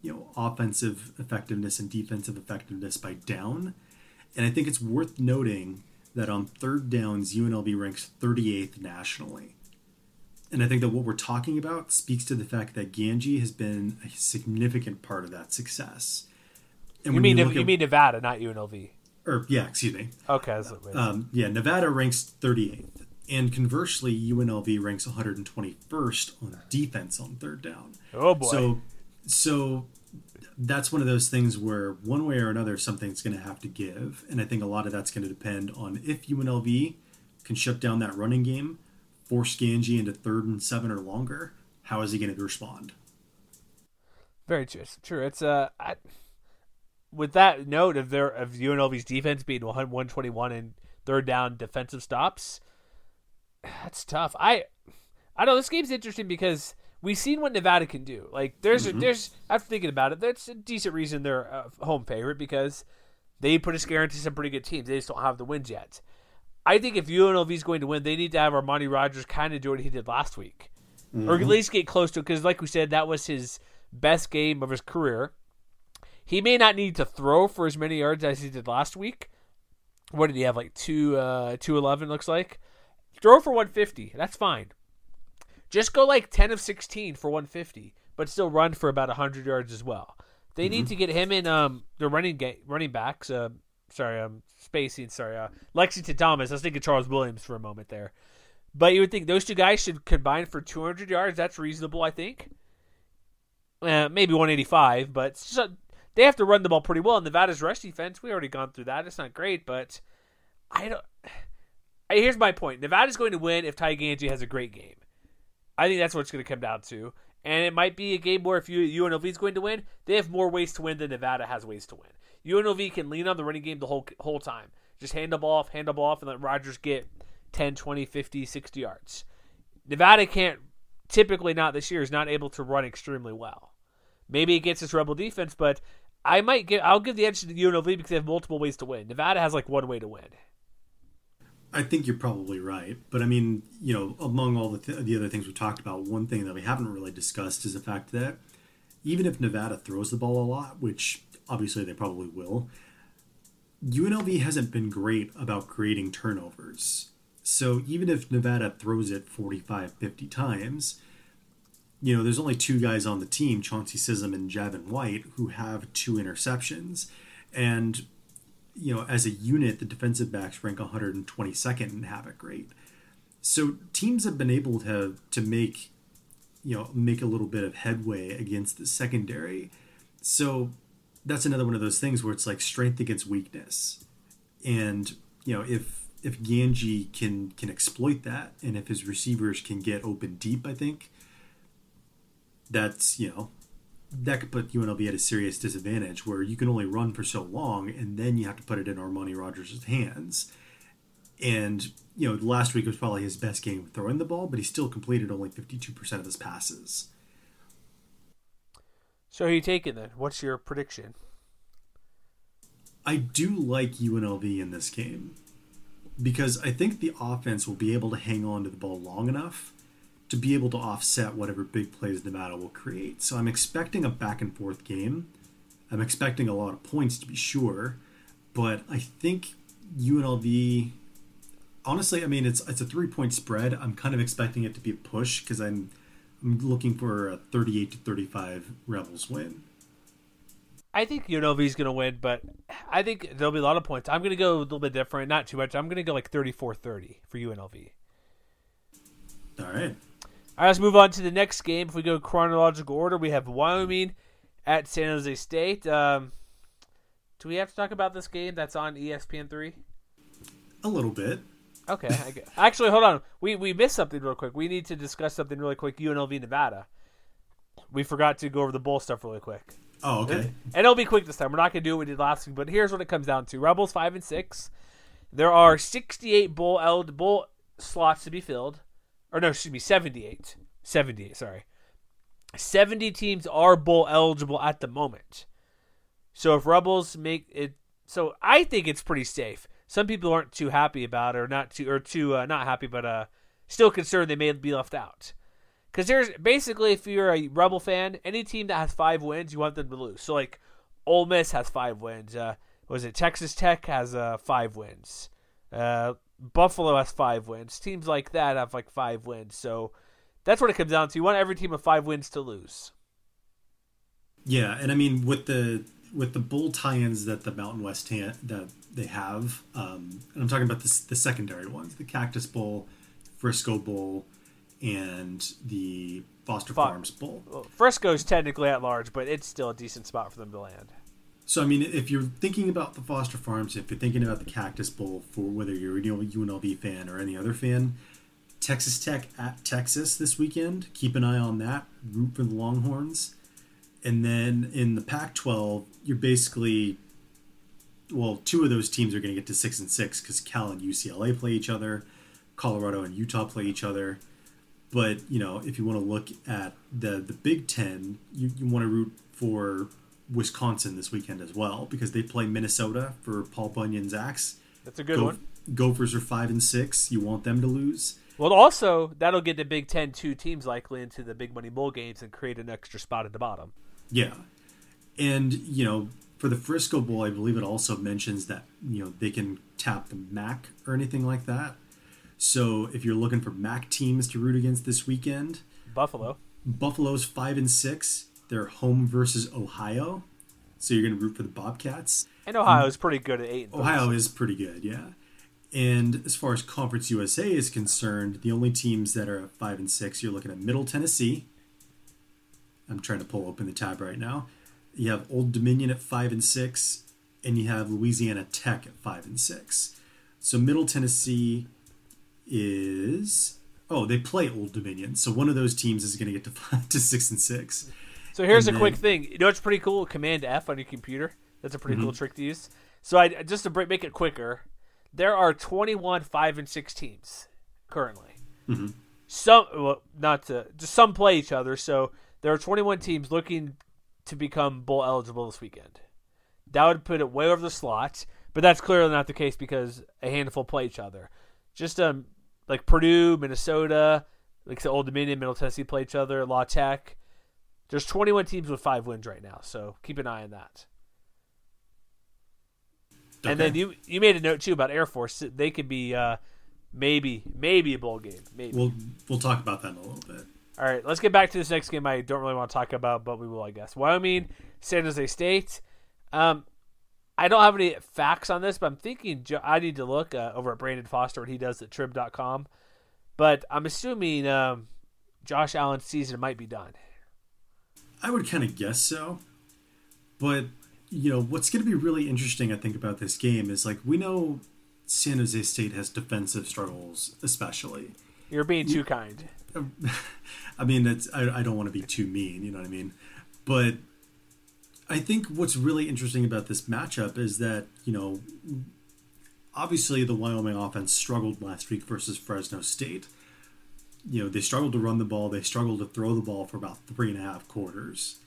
you know, offensive effectiveness and defensive effectiveness by down. And I think it's worth noting that on third downs, U N L V ranks thirty-eighth nationally. And I think that what we're talking about speaks to the fact that Ganji has been a significant part of that success. And you when mean you, you, look at, mean Nevada, not U N L V? Or yeah, excuse me. Okay, that's what Um, yeah, Nevada ranks thirty-eighth, and conversely, U N L V ranks one hundred twenty-first on defense on third down. Oh boy! So, so that's one of those things where one way or another, something's going to have to give, and I think a lot of that's going to depend on if U N L V can shut down that running game, force Ganji into third and seven or longer. How is he going to respond? Very true. True. It's uh, I, with that note of their of U N L V's defense being one twenty-one and third down defensive stops, that's tough. I I don't know, this game's interesting because we've seen what Nevada can do. Like there's mm-hmm. a, there's after thinking about it, that's a decent reason they're a home favorite because they put a scare into some pretty good teams. They just don't have the wins yet. I think if U N L V is going to win, they need to have Armani Rogers kind of do what he did last week, mm-hmm. or at least get close to it. Because like we said, that was his best game of his career. He may not need to throw for as many yards as he did last week. What did he have? Like two, uh, two eleven looks like. Throw for one fifty. That's fine. Just go like ten of sixteen for one fifty, but still run for about one hundred yards as well. They mm-hmm. need to get him in um the running ga- running backs. Uh, sorry, um spacing. Sorry, uh, Lexington Thomas. I was thinking Charles Williams for a moment there, but you would think those two guys should combine for two hundred yards. That's reasonable, I think. Uh, maybe one eighty-five, but so, they have to run the ball pretty well. And Nevada's rush defense, we already gone through that. It's not great, but I don't. Here's my point: Nevada's going to win if Ty Ganji has a great game. I think that's what it's going to come down to. And it might be a game where if U N L V is going to win, they have more ways to win than Nevada has ways to win. U N L V can lean on the running game the whole whole time. Just hand the ball off, hand the ball off, and let Rogers get ten, twenty, fifty, sixty yards. Nevada can't, typically not this year, is not able to run extremely well. Maybe it gets this Rebel defense, but I might give, I'll give the edge to the U N L V because they have multiple ways to win. Nevada has like one way to win. I think you're probably right. But I mean, you know, among all the, th- the other things we talked about, one thing that we haven't really discussed is the fact that even if Nevada throws the ball a lot, which obviously they probably will, U N L V hasn't been great about creating turnovers. So even if Nevada throws it forty-five, fifty times, you know, there's only two guys on the team, Chauncey Sissom and Javin White, who have two interceptions. And you know, as a unit, the defensive backs rank one hundred twenty-second in Havoc rate. So teams have been able to to make, you know, make a little bit of headway against the secondary. So that's another one of those things where it's like strength against weakness. And, you know, if if Ganji can can exploit that, and if his receivers can get open deep, I think that's, you know, that could put U N L V at a serious disadvantage where you can only run for so long and then you have to put it in Armani Rogers' hands. And, you know, last week was probably his best game throwing the ball, but he still completed only fifty-two percent of his passes. So who are you taking then? What's your prediction? I do like U N L V in this game because I think the offense will be able to hang on to the ball long enough to be able to offset whatever big plays Nevada will create. So I'm expecting a back and forth game. I'm expecting a lot of points to be sure, but I think U N L V, honestly, I mean, it's it's a three-point spread. I'm kind of expecting it to be a push because I'm I'm looking for a thirty-eight to thirty-five Rebels win. I think U N L V is going to win, but I think there'll be a lot of points. I'm going to go a little bit different, not too much. I'm going to go like thirty-four thirty for U N L V. All right. All right, let's move on to the next game. If we go chronological order, we have Wyoming at San Jose State. Um, do we have to talk about this game that's on E S P N three? A little bit. Okay. I guess. Actually, hold on. We we missed something real quick. We need to discuss something really quick. U N L V Nevada. We forgot to go over the bowl stuff really quick. Oh, okay. And, and it'll be quick this time. We're not going to do what we did last week, but here's what it comes down to. Rebels five and six. There are sixty-eight bowl eligible slots to be filled. Or no, excuse me, seventy-eight. seventy-eight, sorry. seventy teams are bowl eligible at the moment. So if Rebels make it, so I think it's pretty safe. Some people aren't too happy about it, or not too, or too uh, not happy, but uh, still concerned they may be left out. Because there's basically, if you're a Rebel fan, any team that has five wins, you want them to lose. So, like, Ole Miss has five wins. Uh, was it Texas Tech has uh, five wins? Uh, Buffalo has five wins. Teams like that have like five wins. So that's what it comes down to. You want every team with five wins to lose. Yeah, and I mean with the with the bowl tie-ins that the Mountain West ha- that they have, um, and I'm talking about the, the secondary ones, the Cactus Bowl, Frisco Bowl, and the Foster Fa- Farms Bowl. Well, Frisco's technically at large, but it's still a decent spot for them to land. So, I mean, if you're thinking about the Foster Farms, if you're thinking about the Cactus Bowl, for whether you're a U N L V fan or any other fan, Texas Tech at Texas this weekend, keep an eye on that. Root for the Longhorns. And then in the Pac twelve, you're basically, well, two of those teams are going to get to six and six because Cal and U C L A play each other, Colorado and Utah play each other. But, you know, if you want to look at the, the Big Ten, you, you want to root for Wisconsin this weekend as well because they play Minnesota for Paul Bunyan's Axe. That's a good Go- one. Gophers are five and six. You want them to lose. Well, also, that'll get the Big Ten two teams likely into the Big Money Bowl games and create an extra spot at the bottom. Yeah. And, you know, for the Frisco Bowl, I believe it also mentions that, you know, they can tap the M A C or anything like that. So if you're looking for M A C teams to root against this weekend, Buffalo. Buffalo's five and six. They're home versus Ohio. So you're going to root for the Bobcats. And Ohio's pretty good at eight. And Ohio is pretty good, yeah. And as far as Conference U S A is concerned, the only teams that are at five and six, you're looking at Middle Tennessee. I'm trying to pull open the tab right now. You have Old Dominion at five and six, and you have Louisiana Tech at five and six. So Middle Tennessee is oh they play Old Dominion, so one of those teams is going to get to five to six and six. So here's and a then, quick thing. You know what's pretty cool? Command F on your computer. That's a pretty mm-hmm. cool trick to use. So I just to break, make it quicker, there are twenty-one five and six teams currently. Mm-hmm. Some well, not to just some play each other. So there are twenty-one teams looking to become bowl eligible this weekend. That would put it way over the slot, but that's clearly not the case because a handful play each other. Just um like Purdue, Minnesota, like the Old Dominion, Middle Tennessee play each other. La Tech. There's twenty-one teams with five wins right now, so keep an eye on that. Okay. And then you you made a note too about Air Force. They could be uh, maybe maybe a bowl game. Maybe we'll we'll talk about that in a little bit. All right, let's get back to this next game. I don't really want to talk about, but we will, I guess. Wyoming, San Jose State. Um, I don't have any facts on this, but I'm thinking I need to look uh, over at Brandon Foster what he does at trib dot com. But I'm assuming um, Josh Allen's season might be done. I would kind of guess so. But, you know, what's going to be really interesting, I think, about this game is, like, we know San Jose State has defensive struggles, especially. You're being too kind. I mean, it's, I, I don't want to be too mean, you know what I mean? But I think what's really interesting about this matchup is that, you know, obviously the Wyoming offense struggled last week versus Fresno State. You know, they struggled to run the ball. They struggled to throw the ball for about three and a half quarters.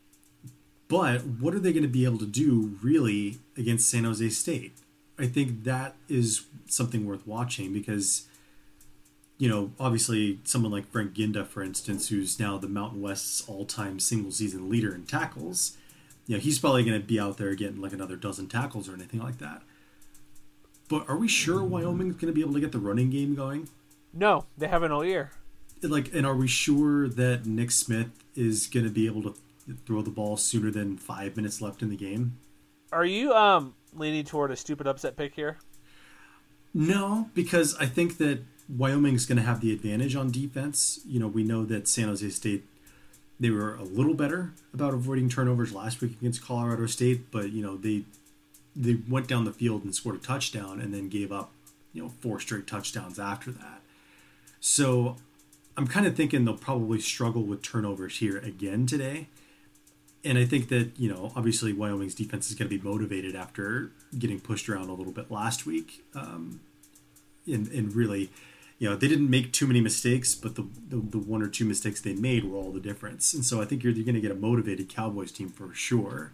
But what are they going to be able to do, really, against San Jose State? I think that is something worth watching because, you know, obviously someone like Frank Ginda, for instance, who's now the Mountain West's all-time single-season leader in tackles, you know, he's probably going to be out there getting like another dozen tackles or anything like that. But are we sure Wyoming's going to be able to get the running game going? No, they haven't all year. Like, and are we sure that Nick Smith is going to be able to throw the ball sooner than five minutes left in the game? Are you um, leaning toward a stupid upset pick here? No, because I think that Wyoming's going to have the advantage on defense. You know, we know that San Jose State, they were a little better about avoiding turnovers last week against Colorado State, but, you know, they they went down the field and scored a touchdown and then gave up, you know, four straight touchdowns after that. So I'm kind of thinking they'll probably struggle with turnovers here again today. And I think that, you know, obviously Wyoming's defense is going to be motivated after getting pushed around a little bit last week. Um, and, and really, you know, they didn't make too many mistakes, but the, the, the one or two mistakes they made were all the difference. And so I think you're, you're going to get a motivated Cowboys team for sure.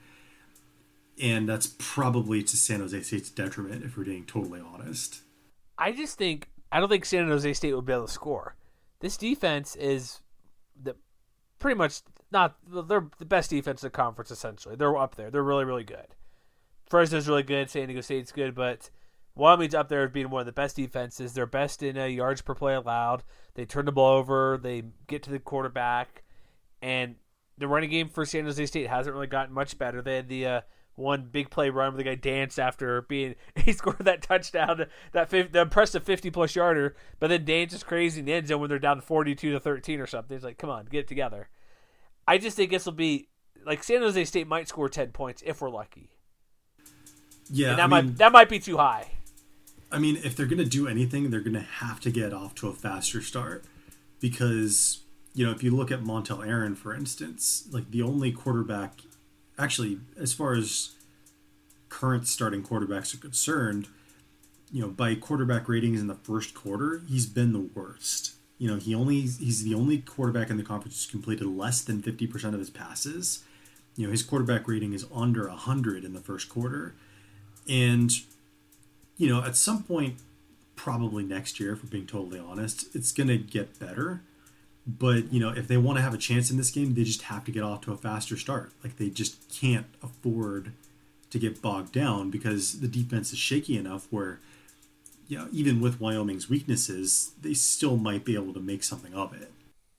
And that's probably to San Jose State's detriment, if we're being totally honest. I just think, I don't think San Jose State will be able to score. This defense is the pretty much not they're the best defense in the conference. Essentially, they're up there. They're really really good. Fresno's really good. San Diego State's good, but Wyoming's up there as being one of the best defenses. They're best in uh, yards per play allowed. They turn the ball over. They get to the quarterback, and the running game for San Jose State hasn't really gotten much better. They had the uh, one big play run where the guy danced after being he scored that touchdown, that fifty, the impressive fifty plus yarder, but then dances crazy in the end zone when they're down forty-two to thirteen or something. It's like, come on, get it together. I just think this will be like San Jose State might score ten points if we're lucky. Yeah, and that I might mean, that might be too high. I mean, if they're going to do anything, they're going to have to get off to a faster start because, you know, if you look at Montel Aaron, for instance, like the only quarterback, actually, as far as current starting quarterbacks are concerned, you know, by quarterback ratings in the first quarter, he's been the worst. You know, he only he's the only quarterback in the conference who's completed less than fifty percent of his passes. You know, his quarterback rating is under one hundred in the first quarter. And, you know, at some point, probably next year, if we're being totally honest, it's going to get better. But, you know, if they want to have a chance in this game, they just have to get off to a faster start. Like, they just can't afford to get bogged down because the defense is shaky enough where, you know, even with Wyoming's weaknesses, they still might be able to make something of it.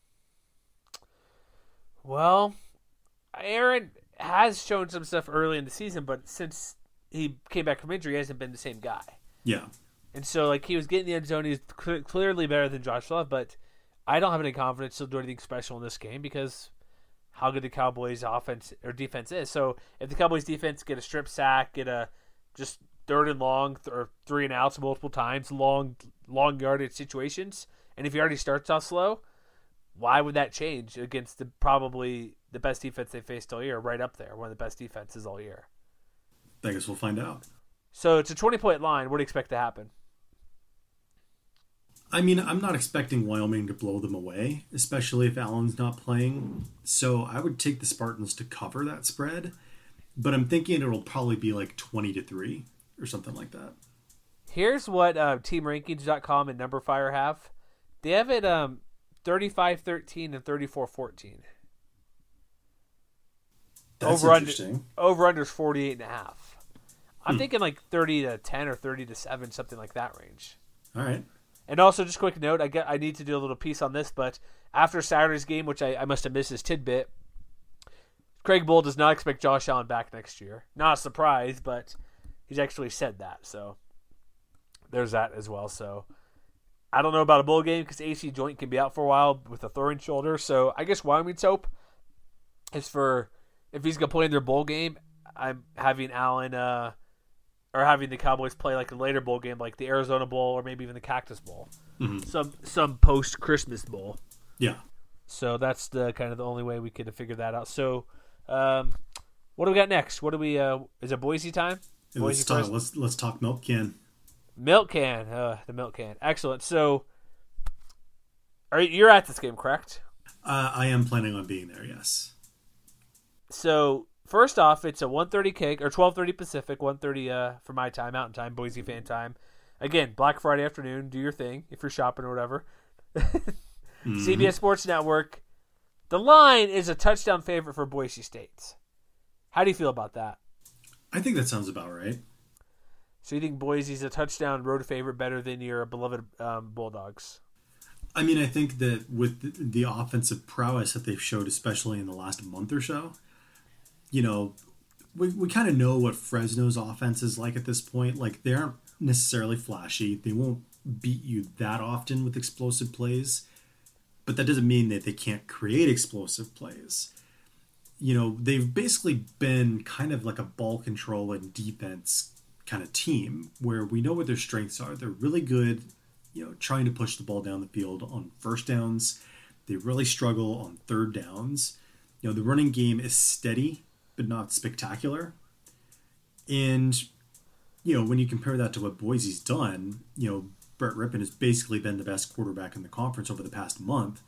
Well, Aaron has shown some stuff early in the season, but since he came back from injury, he hasn't been the same guy. Yeah. And so, like, he was getting the end zone. He's cl- clearly better than Josh Love, but I don't have any confidence he'll do anything special in this game because how good the Cowboys' offense or defense is. So, if the Cowboys' defense get a strip sack, get a just third and long th- or three and outs multiple times, long, long yardage situations, and if he already starts off slow, why would that change against the probably the best defense they faced all year, right up there, one of the best defenses all year? I guess we'll find out. So it's a twenty-point line. What do you expect to happen? I mean, I'm not expecting Wyoming to blow them away, especially if Allen's not playing. So I would take the Spartans to cover that spread, but I'm thinking it'll probably be like twenty to three or something like that. Here's what uh, team rankings dot com and Numberfire have. They have it um, thirty-five thirteen and thirty-four fourteen. That's over interesting. Under, over under is forty-eight and a half. I'm Hmm. thinking like thirty to ten or thirty to seven, something like that range. All right. And also, just quick note, I get I need to do a little piece on this, but after Saturday's game, which I, I must have missed this tidbit, Craig Bull does not expect Josh Allen back next year. Not a surprise, but he's actually said that. So there's that as well. So I don't know about a bowl game because A C joint can be out for a while with a throwing shoulder. So I guess Wyoming's hope is for if he's going to play in their bowl game, I'm having Allen uh, or having the Cowboys play like a later bowl game, like the Arizona Bowl or maybe even the Cactus Bowl, Mm-hmm. some some post Christmas bowl. Yeah. So that's the kind of the only way we could have figured that out. So, um, what do we got next? What do we? Uh, is it Boise time? Hey, Boise let's talk. first? Let's let's talk milk can. Milk can. Uh, the milk can. Excellent. So, are you, you're at this game, correct? Uh, I am planning on being there. Yes. So first off, it's a one thirty kick or twelve thirty Pacific, one thirty uh, for my time, Mountain Time, Boise fan time. Again, Black Friday afternoon. Do your thing if you're shopping or whatever. Mm-hmm. C B S Sports Network. The line is a touchdown favorite for Boise State. How do you feel about that? I think that sounds about right. So you think Boise's a touchdown road favorite better than your beloved um, Bulldogs? I mean, I think that with the, the offensive prowess that they've showed, especially in the last month or so, you know, we, we kind of know what Fresno's offense is like at this point. Like, they aren't necessarily flashy. They won't beat you that often with explosive plays, but that doesn't mean that they can't create explosive plays. You know, they've basically been kind of like a ball control and defense kind of team where we know what their strengths are. They're really good, you know, trying to push the ball down the field on first downs. They really struggle on third downs. You know, the running game is steady, but not spectacular. And, you know, when you compare that to what Boise's done, you know, Brett Rippon has basically been the best quarterback in the conference over the past month.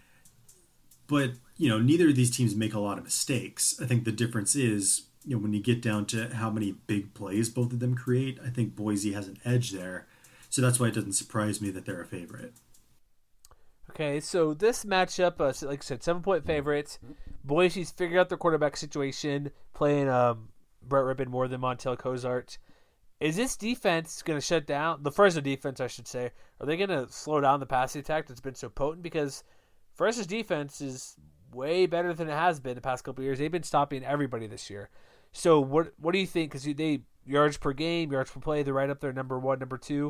But, you know, neither of these teams make a lot of mistakes. I think the difference is, you know, when you get down to how many big plays both of them create, I think Boise has an edge there. So that's why it doesn't surprise me that they're a favorite. Okay, so this matchup, uh, like I said, seven point favorites. Boise's figured out their quarterback situation, playing um, Brett Rippon more than Montel Cozart. Is this defense going to shut down the Fresno defense? I should say, are they going to slow down the passing attack that's been so potent? Because Fresno's defense is way better than it has been the past couple of years. They've been stopping everybody this year. So what what do you think? Because they yards per game, yards per play, they're right up there, number one, number two.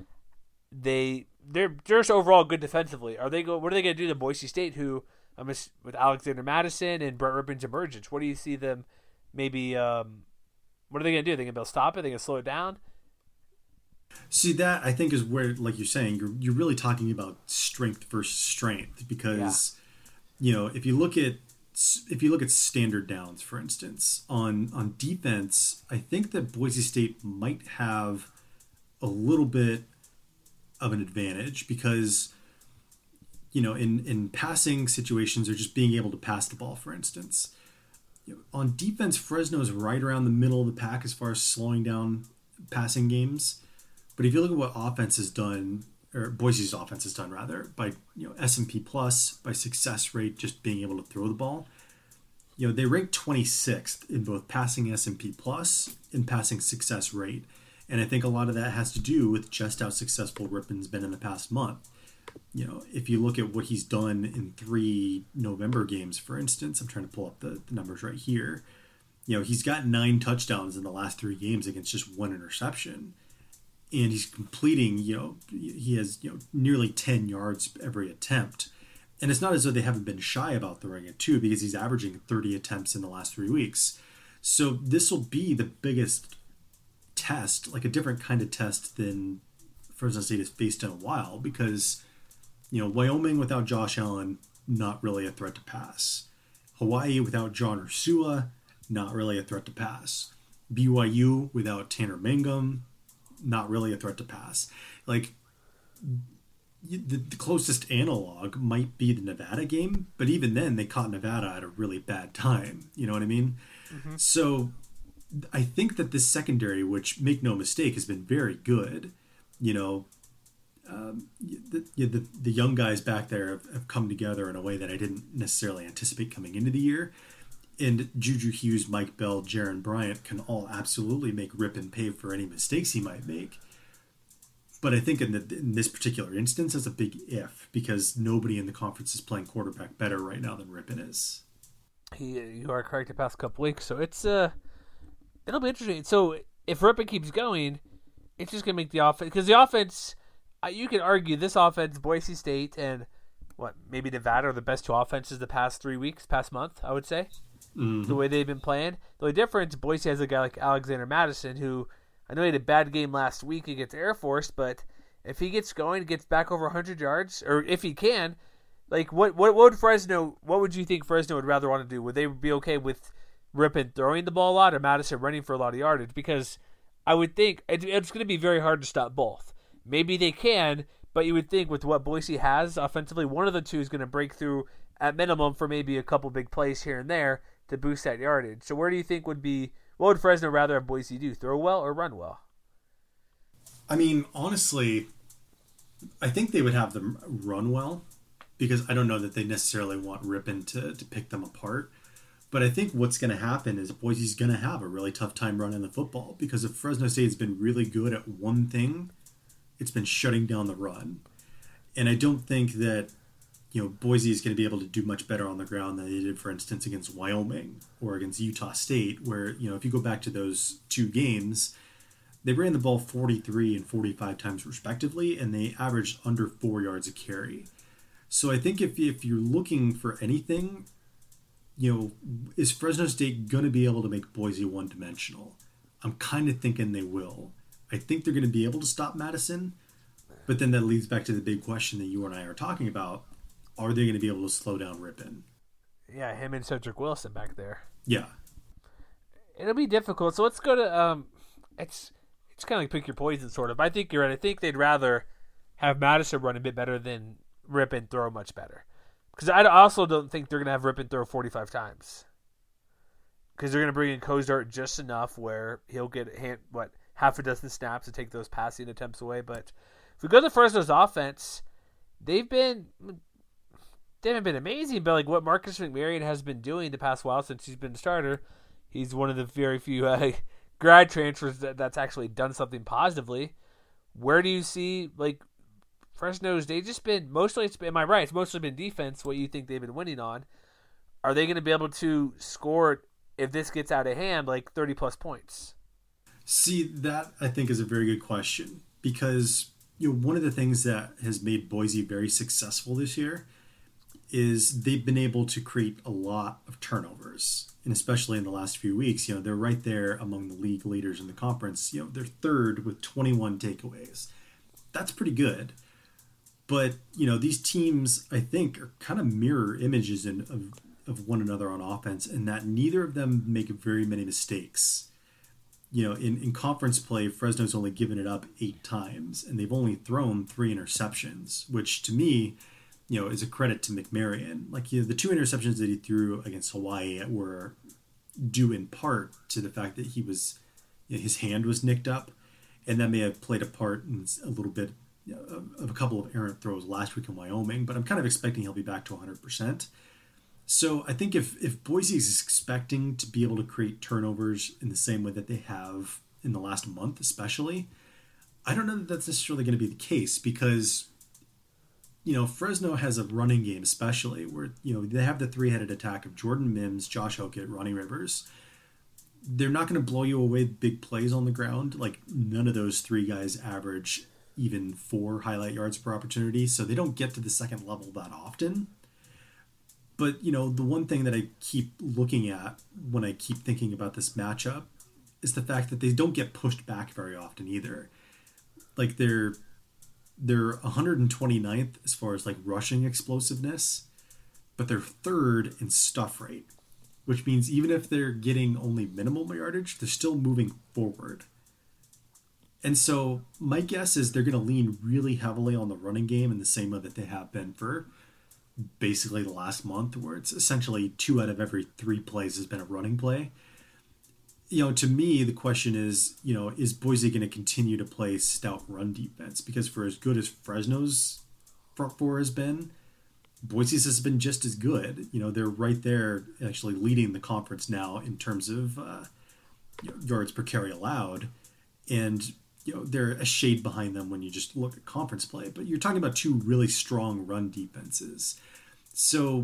They they're just overall good defensively. Are they go? What are they going to do to Boise State, who I'm um, with Alexander Madison and Brett Rippon's emergence? What do you see them maybe? Um, what are they going to do? Are they going to be able to stop it? Are they going to slow it down? See, that I think is where, like you're saying, you're you're really talking about strength versus strength because, yeah. you know, if you look at if you look at standard downs, for instance, on on defense, I think that Boise State might have a little bit of an advantage because, you know, in in passing situations or just being able to pass the ball, for instance, you know, on defense, Fresno is right around the middle of the pack as far as slowing down passing games. But if you look at what offense has done, or Boise's offense has done rather, by you know S and P plus, by success rate, just being able to throw the ball, you know they rank twenty-sixth in both passing S and P plus and passing success rate, and I think a lot of that has to do with just how successful Rippon's been in the past month. You know, if you look at what he's done in three November games, for instance, I'm trying to pull up the, the numbers right here. You know, he's got nine touchdowns in the last three games against just one interception. And he's completing, you know, he has, you know, nearly ten yards every attempt. And it's not as though they haven't been shy about throwing it too, because he's averaging thirty attempts in the last three weeks. So this will be the biggest test, like a different kind of test than Fresno State has faced in a while, because, you know, Wyoming without Josh Allen, not really a threat to pass. Hawaii without John Ursua, not really a threat to pass. B Y U without Tanner Mangum, not really a threat to pass. Like, the, the closest analog might be the Nevada game, but even then they caught Nevada at a really bad time. You know what I mean? Mm-hmm. So I think that this secondary, which, make no mistake, has been very good. You know, um, the, the, the young guys back there have, have come together in a way that I didn't necessarily anticipate coming into the year. And Juju Hughes, Mike Bell, Jaron Bryant can all absolutely make Rippon pay for any mistakes he might make. But I think in, the, in this particular instance, that's a big if, because nobody in the conference is playing quarterback better right now than Rippon is. He, you are correct the past couple weeks, so it's uh, it'll be interesting. So if Rippon keeps going, it's just going to make the offense, because the offense, uh, you can argue this offense, Boise State and what, maybe Nevada are the best two offenses the past three weeks, past month, I would say. Mm-hmm. The way they've been playing. The only difference, Boise has a guy like Alexander Madison, who I know he had a bad game last week against Air Force, but if he gets going, gets back over one hundred yards, or if he can, like what what, what would Fresno, what would you think Fresno would rather want to do? Would they be okay with Rippon throwing the ball a lot or Madison running for a lot of yardage? Because I would think it, it's going to be very hard to stop both. Maybe they can, but you would think with what Boise has offensively, one of the two is going to break through at minimum for maybe a couple big plays here and there to boost that yardage. So where do you think would be, what would Fresno rather have Boise do? Throw well or run well? I mean, honestly, I think they would have them run well, because I don't know that they necessarily want Rippon to, to pick them apart. But I think what's going to happen is Boise's going to have a really tough time running the football, because if Fresno State's been really good at one thing, it's been shutting down the run. And I don't think that, you know, Boise is going to be able to do much better on the ground than they did, for instance, against Wyoming or against Utah State, where, you know, if you go back to those two games, they ran the ball forty-three and forty-five times respectively, and they averaged under four yards a carry. So I think if, if you're looking for anything, you know, is Fresno State going to be able to make Boise one-dimensional? I'm kind of thinking they will. I think they're going to be able to stop Madison, but then that leads back to the big question that you and I are talking about. Are they going to be able to slow down Rippon? Yeah, him and Cedric Wilson back there. Yeah. It'll be difficult. So let's go to, um, it's it's kind of like pick your poison, sort of. I think you're right. I think they'd rather have Madison run a bit better than Rippon throw much better. Because I also don't think they're going to have Rippon throw forty-five times. Because they're going to bring in Cozart just enough where he'll get, hand, what, half a dozen snaps to take those passing attempts away. But if we go to Fresno's offense, they've been they haven't been amazing, but like what Marcus McMaryion has been doing the past while since he's been a starter, he's one of the very few uh, grad transfers that, that's actually done something positively. Where do you see like Fresno's? They've just been mostly. It's been, am I right? It's mostly been defense. What you think they've been winning on? Are they going to be able to score if this gets out of hand, like thirty plus points? See, that I think is a very good question because you know one of the things that has made Boise very successful this year is they've been able to create a lot of turnovers, and especially in the last few weeks, you know they're right there among the league leaders in the conference. You know they're third with twenty-one takeaways. That's pretty good. But you know these teams, I think, are kind of mirror images in, of of one another on offense, and that neither of them make very many mistakes. You know, in, in conference play, Fresno's only given it up eight times, and they've only thrown three interceptions, which to me, you know, is a credit to McMaryion. Like, you know, the two interceptions that he threw against Hawaii were due in part to the fact that he was, you know, his hand was nicked up, and that may have played a part in a little bit you know, of, of a couple of errant throws last week in Wyoming, but I'm kind of expecting he'll be back to one hundred percent. So I think if, if Boise is expecting to be able to create turnovers in the same way that they have in the last month, especially, I don't know that that's necessarily going to be the case because, you know, Fresno has a running game, especially where, you know, they have the three-headed attack of Jordan Mims, Josh Hokett, Ronnie Rivers. They're not going to blow you away with big plays on the ground. Like, none of those three guys average even four highlight yards per opportunity, so they don't get to the second level that often. But, you know, the one thing that I keep looking at when I keep thinking about this matchup is the fact that they don't get pushed back very often either. Like, they're they're one hundred twenty-ninth as far as, like, rushing explosiveness, but they're third in stuff rate, which means even if they're getting only minimal yardage, they're still moving forward. And so my guess is they're going to lean really heavily on the running game in the same way that they have been for basically the last month, where it's essentially two out of every three plays has been a running play. You know, to me, the question is, you know, is Boise going to continue to play stout run defense? Because for as good as Fresno's front four has been, Boise's has been just as good. You know, they're right there actually leading the conference now in terms of uh, you know, yards per carry allowed. And, you know, they're a shade behind them when you just look at conference play. But you're talking about two really strong run defenses. So,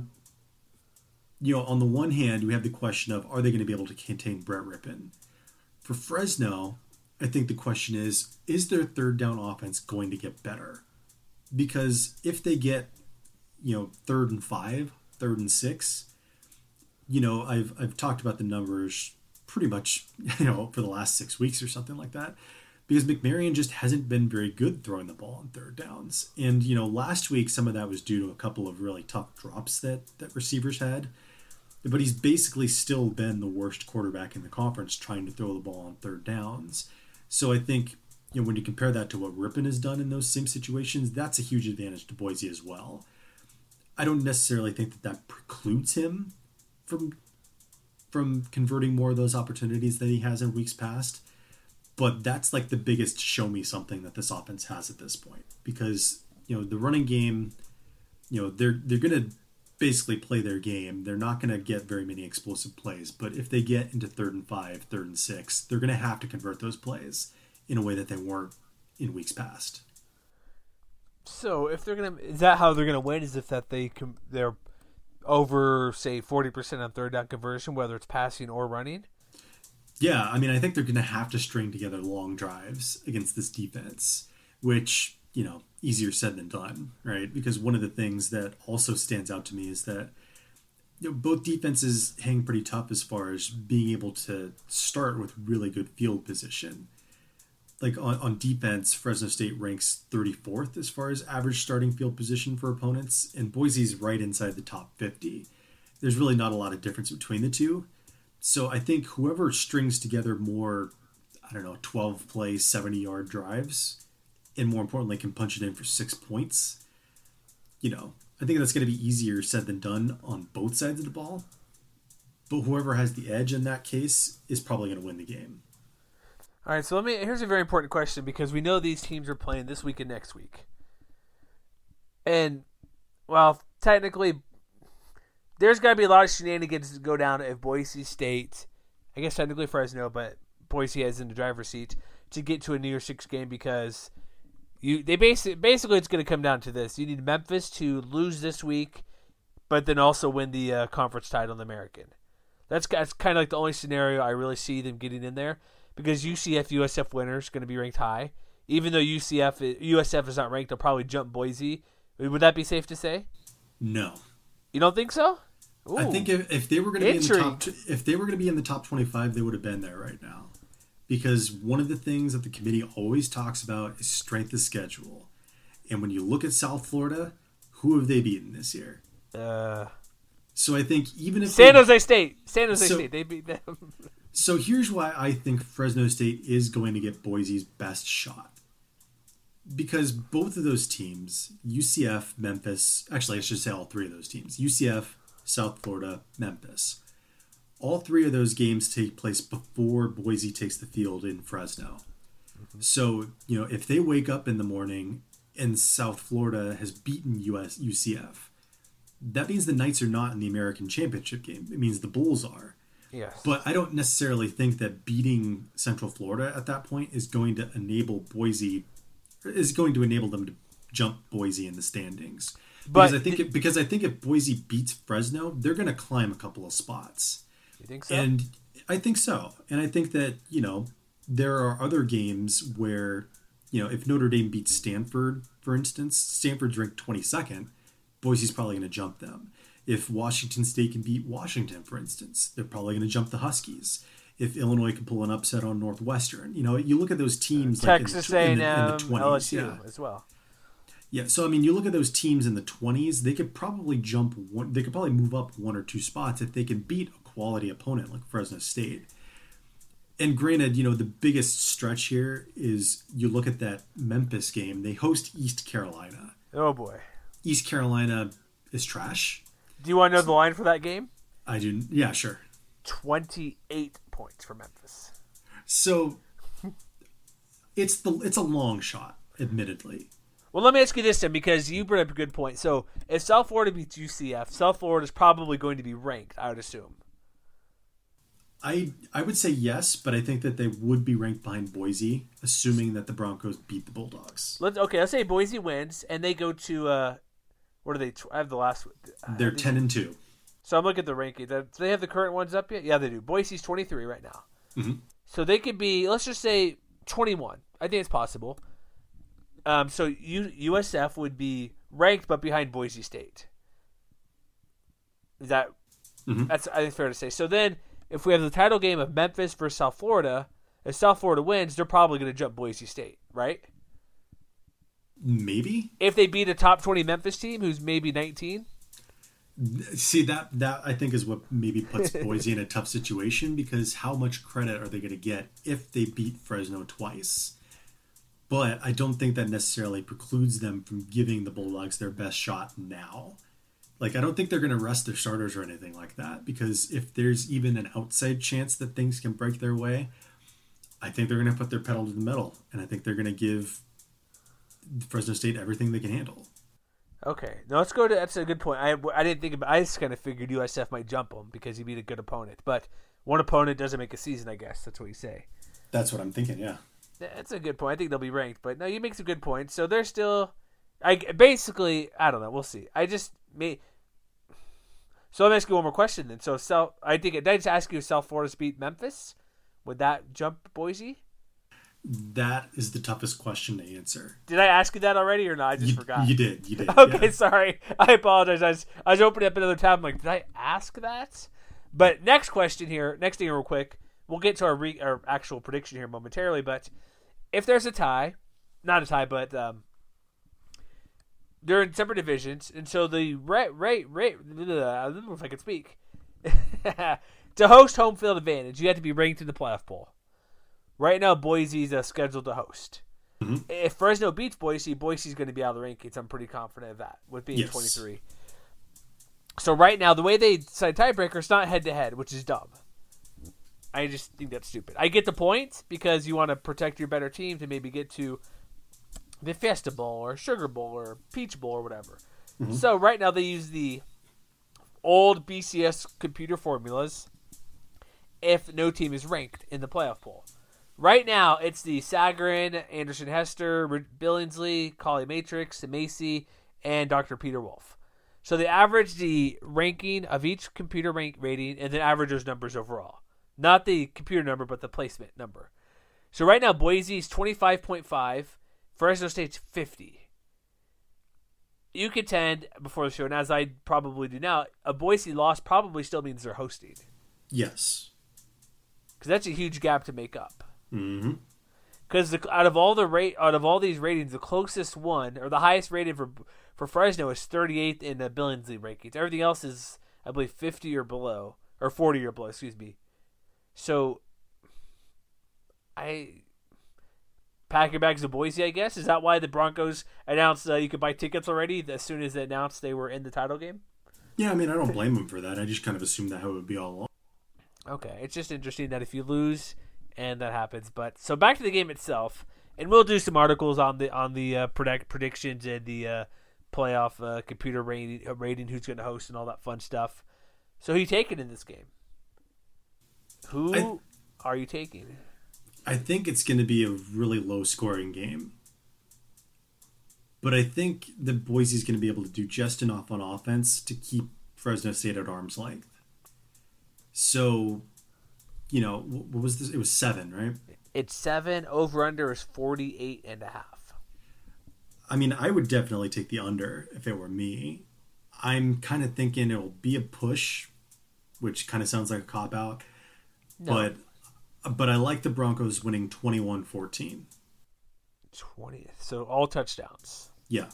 you know, on the one hand, we have the question of, are they going to be able to contain Brett Rippon? For Fresno, I think the question is, is their third down offense going to get better? Because if they get, you know, third and five, third and six, you know, I've I've talked about the numbers pretty much, you know, for the last six weeks or something like that, because McMaryion just hasn't been very good throwing the ball on third downs. And, you know, last week, some of that was due to a couple of really tough drops that, that receivers had. But he's basically still been the worst quarterback in the conference trying to throw the ball on third downs. So I think, you know, when you compare that to what Rippon has done in those same situations, that's a huge advantage to Boise as well. I don't necessarily think that that precludes him from from converting more of those opportunities that he has in weeks past. But that's like the biggest show me something that this offense has at this point. Because, you know, the running game, you know, they're they're going to basically play their game. They're not going to get very many explosive plays. But if they get into third and five, third and six, they're going to have to convert those plays in a way that they weren't in weeks past. So if they're going to, is that how they're going to win? Is if that they com- they're over, say, forty percent on third down conversion, whether it's passing or running? Yeah, I mean, I think they're going to have to string together long drives against this defense, which, you know, easier said than done, right? Because one of the things that also stands out to me is that, you know, both defenses hang pretty tough as far as being able to start with really good field position. Like on, on defense, Fresno State ranks thirty-fourth as far as average starting field position for opponents, and Boise's right inside the top fifty. There's really not a lot of difference between the two. So I think whoever strings together more, I don't know, twelve play, seventy-yard drives, and more importantly, can punch it in for six points, you know, I think that's going to be easier said than done on both sides of the ball. But whoever has the edge in that case is probably going to win the game. All right, so let me. Here's a very important question because we know these teams are playing this week and next week. And, well, technically, there's got to be a lot of shenanigans to go down if Boise State, I guess technically Fresno, but Boise is in the driver's seat to get to a New Year's Six game because you they basically basically it's going to come down to this: you need Memphis to lose this week, but then also win the uh, conference title in the American. That's that's kind of like the only scenario I really see them getting in there because U C F U S F winner is going to be ranked high, even though U C F U S F is not ranked. They'll probably jump Boise. Would that be safe to say? No. You don't think so? Ooh. I think if, if they were going to be in the top, if they were going to be in the top twenty-five, they would have been there right now. Because one of the things that the committee always talks about is strength of schedule, and when you look at South Florida, who have they beaten this year? Uh, so I think even if San they, Jose State, San Jose so, State, they beat them. So here's why I think Fresno State is going to get Boise's best shot. Because both of those teams, U C F, Memphis, actually I should say all three of those teams, U C F, South Florida, Memphis, all three of those games take place before Boise takes the field in Fresno. Mm-hmm. So, you know, if they wake up in the morning and South Florida has beaten U S U C F, that means the Knights are not in the American Championship game. It means the Bulls are. Yes. But I don't necessarily think that beating Central Florida at that point is going to enable Boise is going to enable them to jump Boise in the standings. Because but I think th- it, because I think if Boise beats Fresno, they're going to climb a couple of spots. You think so? And I think so. And I think that, you know, there are other games where, you know, if Notre Dame beats Stanford, for instance, Stanford's ranked twenty-second, Boise's probably going to jump them. If Washington State can beat Washington, for instance, they're probably going to jump the Huskies. If Illinois can pull an upset on Northwestern, you know, you look at those teams Texas like in A and the, M, in the, in the twenties, L S U yeah. as well. Yeah, so I mean, you look at those teams in the twenties, they could probably jump one, they could probably move up one or two spots if they can beat a quality opponent like Fresno State. And granted, you know, the biggest stretch here is you look at that Memphis game, they host East Carolina. Oh boy. East Carolina is trash. Do you want to know the line for that game? I do. Yeah, sure. twenty-eight points for Memphis. So it's the it's a long shot, admittedly. Well, let me ask you this then, because you brought up a good point. So if South Florida beats U C F, South Florida is probably going to be ranked, I would assume. I I would say yes, but I think that they would be ranked behind Boise, assuming that the Broncos beat the Bulldogs. Let's okay. Let's say Boise wins and they go to uh, what are they? I have the last. They're ten and two. So I'm looking at the ranking. Do they have the current ones up yet? Yeah, they do. Boise's twenty-three right now. Mm-hmm. So they could be, let's just say, twenty-one. I think it's possible. Um, so U- USF would be ranked, but behind Boise State. Is that mm-hmm. that's I think fair to say. So then, if we have the title game of Memphis versus South Florida, if South Florida wins, they're probably going to jump Boise State, right? Maybe if they beat a top twenty Memphis team, who's maybe nineteen. See, that that I think is what maybe puts Boise in a tough situation, because how much credit are they going to get if they beat Fresno twice? But I don't think that necessarily precludes them from giving the Bulldogs their best shot now. Like, I don't think they're going to rest their starters or anything like that, because if there's even an outside chance that things can break their way, I think they're going to put their pedal to the metal, and I think they're going to give Fresno State everything they can handle. Okay, now let's go to. That's a good point. I, I didn't think about. I just kind of figured U S F might jump them because he beat a good opponent, but one opponent doesn't make a season. I guess that's what you say. That's what I'm thinking. Yeah, that's a good point. I think they'll be ranked, but no, you make some good points. So they're still, I basically, I don't know. We'll see. I just may. So I'm asking one more question then. So South, I think did I just ask you if South Florida's beat Memphis? Would that jump Boise? That is the toughest question to answer. Did I ask you that already or not? I just you, forgot. You did. You did. Okay, yeah. Sorry. I apologize. I was, I was opening up another tab. I'm like, did I ask that? But next question here, next thing real quick. We'll get to our re, our actual prediction here momentarily. But if there's a tie, not a tie, but um, they're in separate divisions, and so the right, right, right. I don't know if I can speak. To host home field advantage, you have to be ranked in the playoff poll. Right now, Boise's uh, scheduled to host. Mm-hmm. If Fresno beats Boise, Boise's going to be out of the rankings. I'm pretty confident of that, with being yes. twenty-three. So right now, the way they decide tiebreaker is not head-to-head, which is dumb. I just think that's stupid. I get the point, because you want to protect your better team to maybe get to the Fiesta Bowl or Sugar Bowl or Peach Bowl or whatever. Mm-hmm. So right now they use the old B C S computer formulas if no team is ranked in the playoff poll. Right now, it's the Sagarin, Anderson Hester, Billingsley, Collie Matrix, Macy, and Doctor Peter Wolf. So they average the ranking of each computer rank rating and then average those numbers overall. Not the computer number, but the placement number. So right now, Boise's twenty-five point five, Fresno State's fifty. You contend before the show, and as I probably do now, a Boise loss probably still means they're hosting. Yes. Because that's a huge gap to make up. Mm-hmm. Because out of all the rate, out of all these ratings, the closest one or the highest rated for for Fresno is thirty-eighth in the Billingsley rankings. Everything else is, I believe, fifty or below, or forty or below. Excuse me. So, I pack your bags to Boise. I guess is that why the Broncos announced uh, you could buy tickets already as soon as they announced they were in the title game? Yeah, I mean, I don't blame them for that. I just kind of assumed that how it would be all along. Okay, it's just interesting that if you lose. And that happens, but so back to the game itself, and we'll do some articles on the on the uh, predict, predictions and the uh, playoff uh, computer rating, uh, rating, who's going to host, and all that fun stuff. So who are you taking in this game? Who I, are you taking? I think it's going to be a really low scoring game, but I think that Boise's going to be able to do just enough on offense to keep Fresno State at arm's length. So. You know, what was this? It was seven, right? It's seven. Over under is forty-eight and a half. I mean, I would definitely take the under if it were me. I'm kind of thinking it'll be a push, which kind of sounds like a cop-out. No. But but I like the Broncos winning twenty-one fourteen. twentieth. So all touchdowns. Yeah.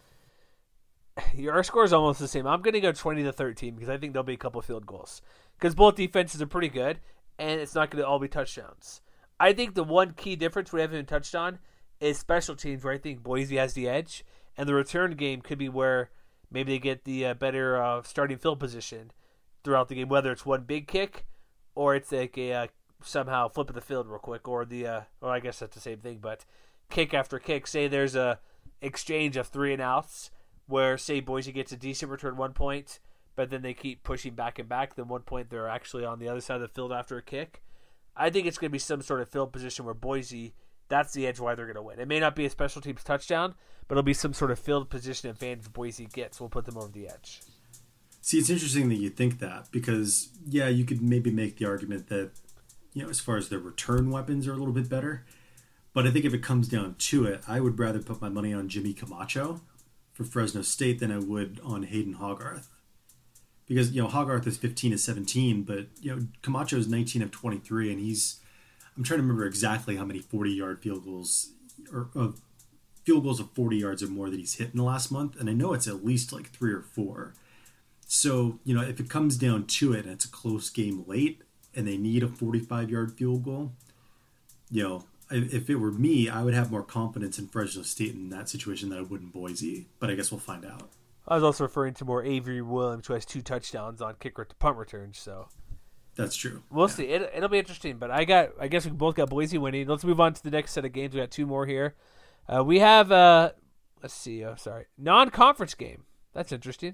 Our score is almost the same. I'm going to go twenty to thirteen because I think there'll be a couple of field goals. Because both defenses are pretty good. And it's not going to all be touchdowns. I think the one key difference we haven't even touched on is special teams, where I think Boise has the edge. And the return game could be where maybe they get the uh, better uh, starting field position throughout the game, whether it's one big kick or it's like a uh, somehow flip of the field real quick, or the uh, or I guess that's the same thing, but kick after kick. Say there's a exchange of three and outs where, say, Boise gets a decent return one point, but then they keep pushing back and back. Then one point they're actually on the other side of the field after a kick. I think it's going to be some sort of field position where Boise, that's the edge why they're going to win. It may not be a special teams touchdown, but it'll be some sort of field position advantage Boise gets. We'll put them over the edge. See, it's interesting that you think that because, yeah, you could maybe make the argument that, you know, as far as their return weapons are a little bit better. But I think if it comes down to it, I would rather put my money on Jimmy Camacho for Fresno State than I would on Hayden Hogarth. Because, you know, Hogarth is fifteen of seventeen, but, you know, Camacho is nineteen of twenty-three, and he's, I'm trying to remember exactly how many forty-yard field goals, or uh, field goals of forty yards or more that he's hit in the last month, and I know it's at least like three or four. So, you know, if it comes down to it and it's a close game late, and they need a forty-five-yard field goal, you know, if it were me, I would have more confidence in Fresno State in that situation than I would in Boise, but I guess we'll find out. I was also referring to more Avery Williams, who has two touchdowns on kick to punt returns. So that's true. We'll yeah. see. It, it'll be interesting. But I got. I guess we both got Boise winning. Let's move on to the next set of games. We got two more here. Uh, we have. Uh, let's see. Oh, sorry, non-conference game. That's interesting.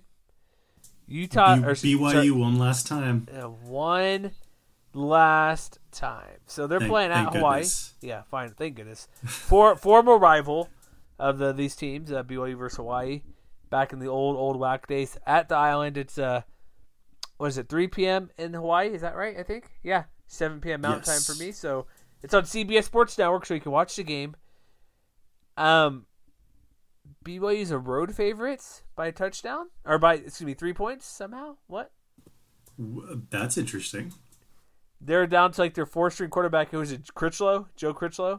Utah B- or B Y U sorry, one last time. Uh, one last time. So they're thank, playing at Hawaii. Goodness. Yeah, fine. Thank goodness. For former rival of the, these teams, uh, B Y U versus Hawaii. Back in the old, old W A C days. At the island, it's, uh, what is it, three p.m. in Hawaii? Is that right, I think? Yeah, seven p.m. Mountain yes. Time for me. So it's on C B S Sports Network, so you can watch the game. Um, B Y U's a road favorite by a touchdown? Or by, excuse me, three points somehow? What? That's interesting. They're down to like their four-string quarterback. Who is it, Critchlow? Joe Critchlow?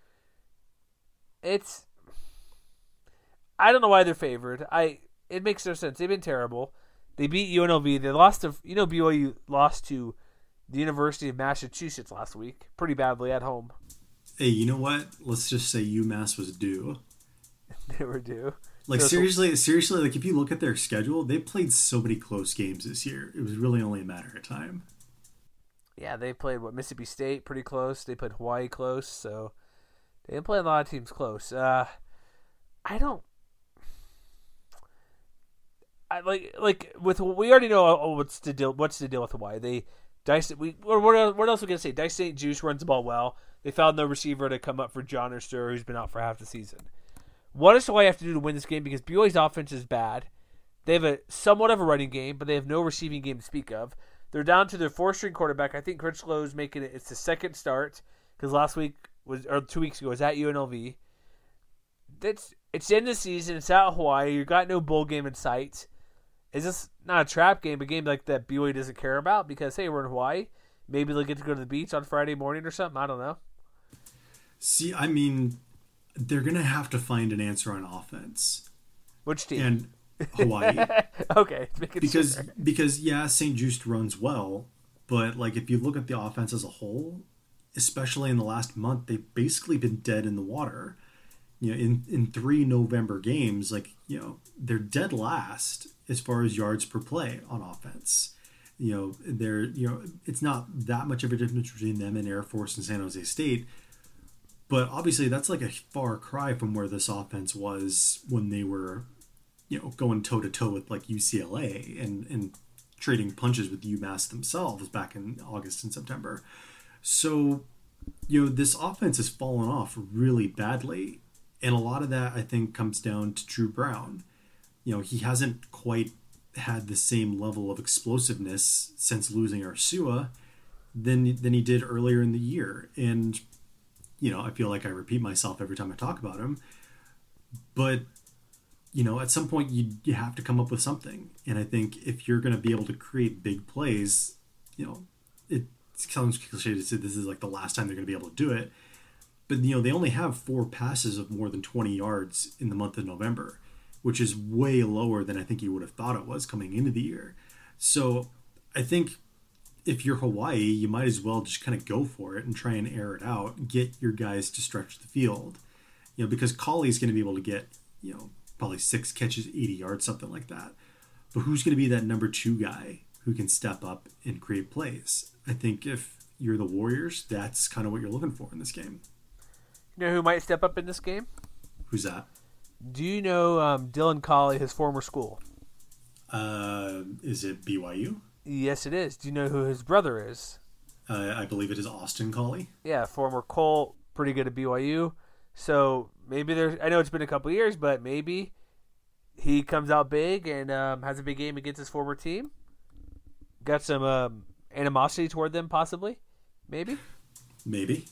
It's... I don't know why they're favored. I it makes no sense. They've been terrible. They beat U N L V. They lost to you know B Y U lost to the University of Massachusetts last week pretty badly at home. Hey, you know what? Let's just say UMass was due. They were due. Like so, seriously, seriously. Like if you look at their schedule, they played so many close games this year. It was really only a matter of time. Yeah, they played what Mississippi State pretty close. They played Hawaii close. So they didn't play a lot of teams close. Uh, I don't. I, like like with we already know what's the deal. What's the deal with Hawaii? They Dice. We what what else are we gonna say? Dice Saint Juice runs the ball well. They found no receiver to come up for John or Stir, who's been out for half the season. What does Hawaii have to do to win this game? Because B Y U's offense is bad. They have a somewhat of a running game, but they have no receiving game to speak of. They're down to their four-string quarterback. I think Critchlow's making it. It's the second start because last week was or two weeks ago was at U N L V. That's it's the end of the season. It's out of Hawaii. You got no bowl game in sight. Is this not a trap game, a game like that B Y U doesn't care about because hey, we're in Hawaii. Maybe they'll get to go to the beach on Friday morning or something. I don't know. See, I mean, they're gonna have to find an answer on offense. Which team? And Hawaii. Okay, because sure. because yeah, Saint Just runs well, but like if you look at the offense as a whole, especially in the last month, they've basically been dead in the water. You know, in in three November games, like you know, they're dead last as far as yards per play on offense. You know, they're you know, it's not that much of a difference between them and Air Force and San Jose State. But obviously, that's like a far cry from where this offense was when they were, you know, going toe to toe with like U C L A and, and trading punches with UMass themselves back in August and September. So, you know, this offense has fallen off really badly. And a lot of that, I think, comes down to Drew Brown. You know, he hasn't quite had the same level of explosiveness since losing Ursua than, than he did earlier in the year. And, you know, I feel like I repeat myself every time I talk about him. But, you know, at some point you, you have to come up with something. And I think if you're going to be able to create big plays, you know, it sounds cliche to say this is like the last time they're going to be able to do it. But, you know, they only have four passes of more than twenty yards in the month of November, which is way lower than I think you would have thought it was coming into the year. So I think if you're Hawaii, you might as well just kind of go for it and try and air it out and get your guys to stretch the field. You know, because Colley's going to be able to get, you know, probably six catches, eighty yards, something like that. But who's going to be that number two guy who can step up and create plays? I think if you're the Warriors, that's kind of what you're looking for in this game. You know who might step up in this game? Who's that? Do you know um, Dylan Colley, his former school? Uh, is it B Y U? Yes, it is. Do you know who his brother is? Uh, I believe it is Austin Colley. Yeah, former Colt, pretty good at B Y U. So maybe there's. I know it's been a couple years, but maybe he comes out big and um, has a big game against his former team. Got some um, animosity toward them, possibly. Maybe. Maybe.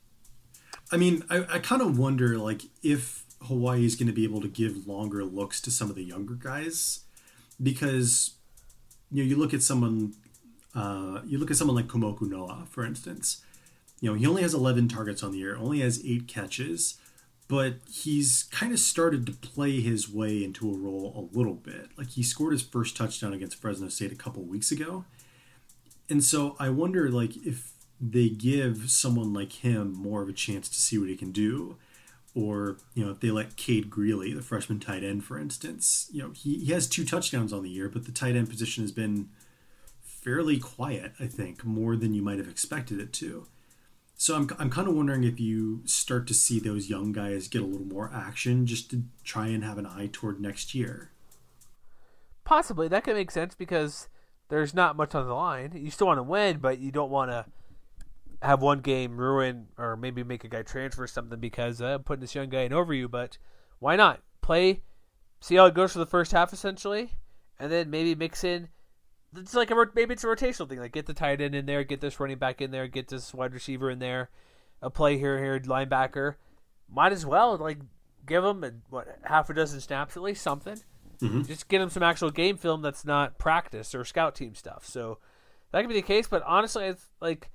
I mean, I, I kind of wonder, like, if Hawaii is going to be able to give longer looks to some of the younger guys, because you know you look at someone, uh, you look at someone like Kumoku Noa, for instance. You know, he only has eleven targets on the year, only has eight catches, but he's kind of started to play his way into a role a little bit. Like he scored his first touchdown against Fresno State a couple weeks ago, and so I wonder, like, if they give someone like him more of a chance to see what he can do. Or, you know, if they let Cade Greeley, the freshman tight end, for instance, you know, he, he has two touchdowns on the year, but the tight end position has been fairly quiet, I think, more than you might have expected it to. So I'm, I'm kind of wondering if you start to see those young guys get a little more action just to try and have an eye toward next year. Possibly. That could make sense because there's not much on the line. You still want to win, but you don't want to have one game ruin or maybe make a guy transfer something because uh, I'm putting this young guy in over you, but why not? Play, see how it goes for the first half essentially, and then maybe mix in, it's like a, maybe it's a rotational thing, like get the tight end in there, get this running back in there, get this wide receiver in there, a play here, here, linebacker. Might as well, like, give them, a, what, half a dozen snaps at least, something. Mm-hmm. Just get them some actual game film that's not practice or scout team stuff. So that could be the case, but honestly, it's like,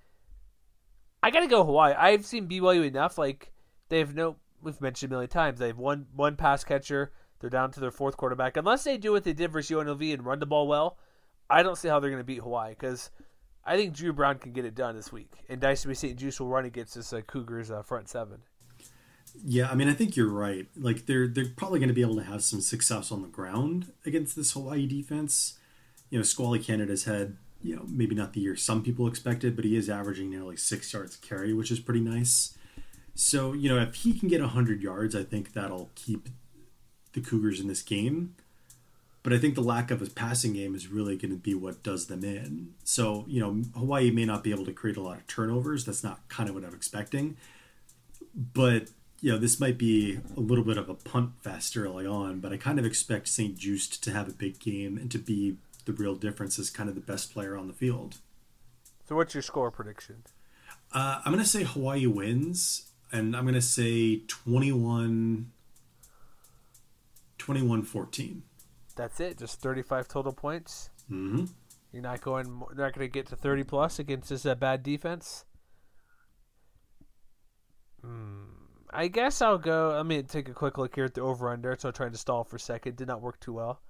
I gotta go Hawaii. I've seen B Y U enough. Like they have no. We've mentioned a million times. They have one one pass catcher. They're down to their fourth quarterback. Unless they do what they did versus U N L V and run the ball well, I don't see how they're going to beat Hawaii. Because I think Drew Brown can get it done this week, and Dice Saint Juice will run against this uh, Cougars uh, front seven. Yeah, I mean, I think you're right. Like they're they're probably going to be able to have some success on the ground against this Hawaii defense. You know, Squally Canada's had. You know, maybe not the year some people expected, but he is averaging nearly six yards a carry, which is pretty nice. So, you know, if he can get one hundred yards, I think that'll keep the Cougars in this game. But I think the lack of a passing game is really going to be what does them in. So, you know, Hawaii may not be able to create a lot of turnovers. That's not kind of what I'm expecting. But, you know, this might be a little bit of a punt fest early on, but I kind of expect Saint Just to have a big game and to be the real difference as kind of the best player on the field. So what's your score prediction? Uh, I'm going to say Hawaii wins, and I'm going to say twenty-one fourteen. That's it? Just thirty-five total points? Mm-hmm. You're not going. You're not going to get to thirty plus against this uh, bad defense. Hmm. I guess I'll go. Let me take a quick look here at the over under. So I'm trying to stall for a second. Did not work too well.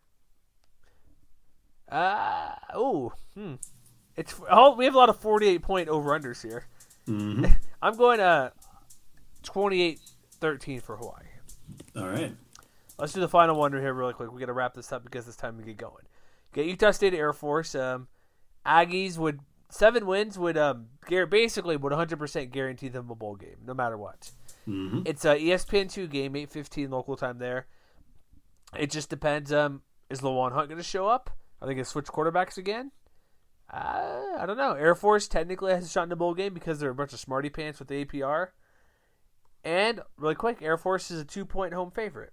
Uh oh. Hmm. It's oh, we have a lot of forty-eight point over unders here. Mm-hmm. I'm going uh twenty-eight thirteen for Hawaii. All right. Let's do the final one here really quick. We got to wrap this up because it's time to get going. Okay, Utah State Air Force. Um, Aggies would seven wins would um basically would one hundred percent guarantee them a bowl game no matter what. Mm-hmm. It's a E S P N two game, eight fifteen local time there. It just depends. Um, is Lawan Hunt going to show up? Are they going to switch quarterbacks again? Uh, I don't know. Air Force technically has a shot in the bowl game because they're a bunch of smarty pants with the A P R. And really quick, Air Force is a two point home favorite.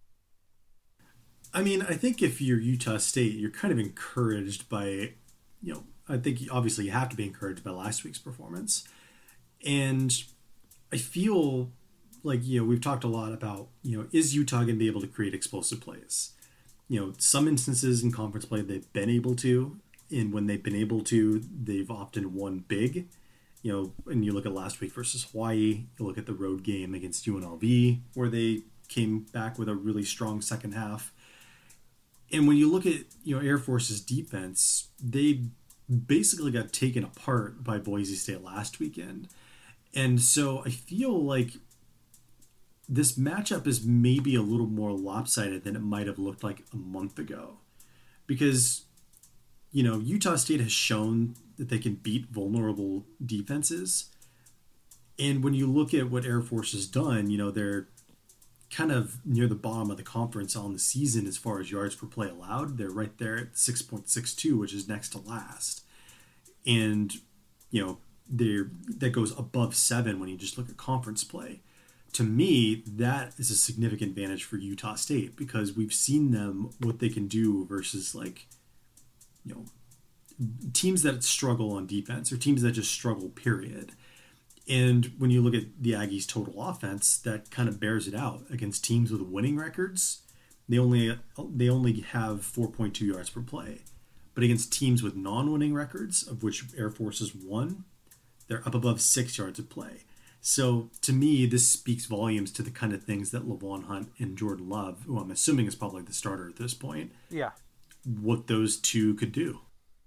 I mean, I think if you're Utah State, you're kind of encouraged by, you know, I think obviously you have to be encouraged by last week's performance. And I feel like, you know, we've talked a lot about, you know, is Utah going to be able to create explosive plays? You know, some instances in conference play they've been able to, and when they've been able to, they've often won big. You know, and you look at last week versus Hawaii, you look at the road game against U N L V, where they came back with a really strong second half. And when you look at, you know, Air Force's defense, they basically got taken apart by Boise State last weekend. And so I feel like this matchup is maybe a little more lopsided than it might have looked like a month ago. Because, you know, Utah State has shown that they can beat vulnerable defenses. And when you look at what Air Force has done, you know, they're kind of near the bottom of the conference on the season as far as yards per play allowed. They're right there at six point six two, which is next to last. And, you know, they're, that goes above seven when you just look at conference play. To me, that is a significant advantage for Utah State because we've seen them, what they can do versus, like, you know, teams that struggle on defense or teams that just struggle, period. And when you look at the Aggies' total offense, that kind of bears it out against teams with winning records. They only they only have four point two yards per play, but against teams with non-winning records, of which Air Force is one, they're up above six yards of play. So to me, this speaks volumes to the kind of things that Lawan Hunt and Jordan Love, who I'm assuming is probably the starter at this point, yeah, what those two could do.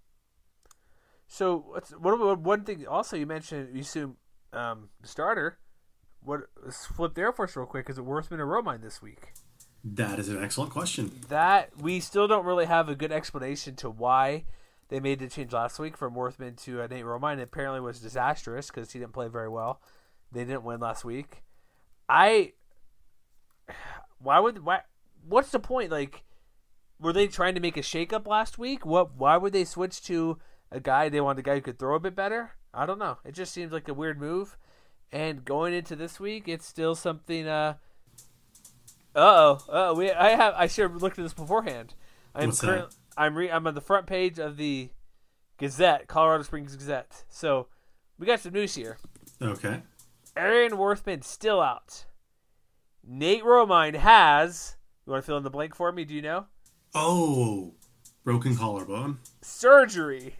So what's what about one thing? Also, you mentioned you assume. Um, starter. What? Let's flip the Air Force real quick. Is it Worthman or Romine this week? That is an excellent question. That we still don't really have a good explanation to why they made the change last week from Worthman to uh, Nate Romine. It apparently was disastrous because he didn't play very well. They didn't win last week. I. Why would why? What's the point? Like, were they trying to make a shakeup last week? What? Why would they switch to a guy they wanted a guy who could throw a bit better? I don't know. It just seems like a weird move. And going into this week, it's still something. Uh oh, oh, we I have I should have looked at this beforehand. I'm What's current, that? I'm re, I'm on the front page of the Gazette, Colorado Springs Gazette. So we got some news here. Okay. Aaron Worthman still out. Nate Romine has. You want to fill in the blank for me? Do you know? Oh, broken collarbone. Surgery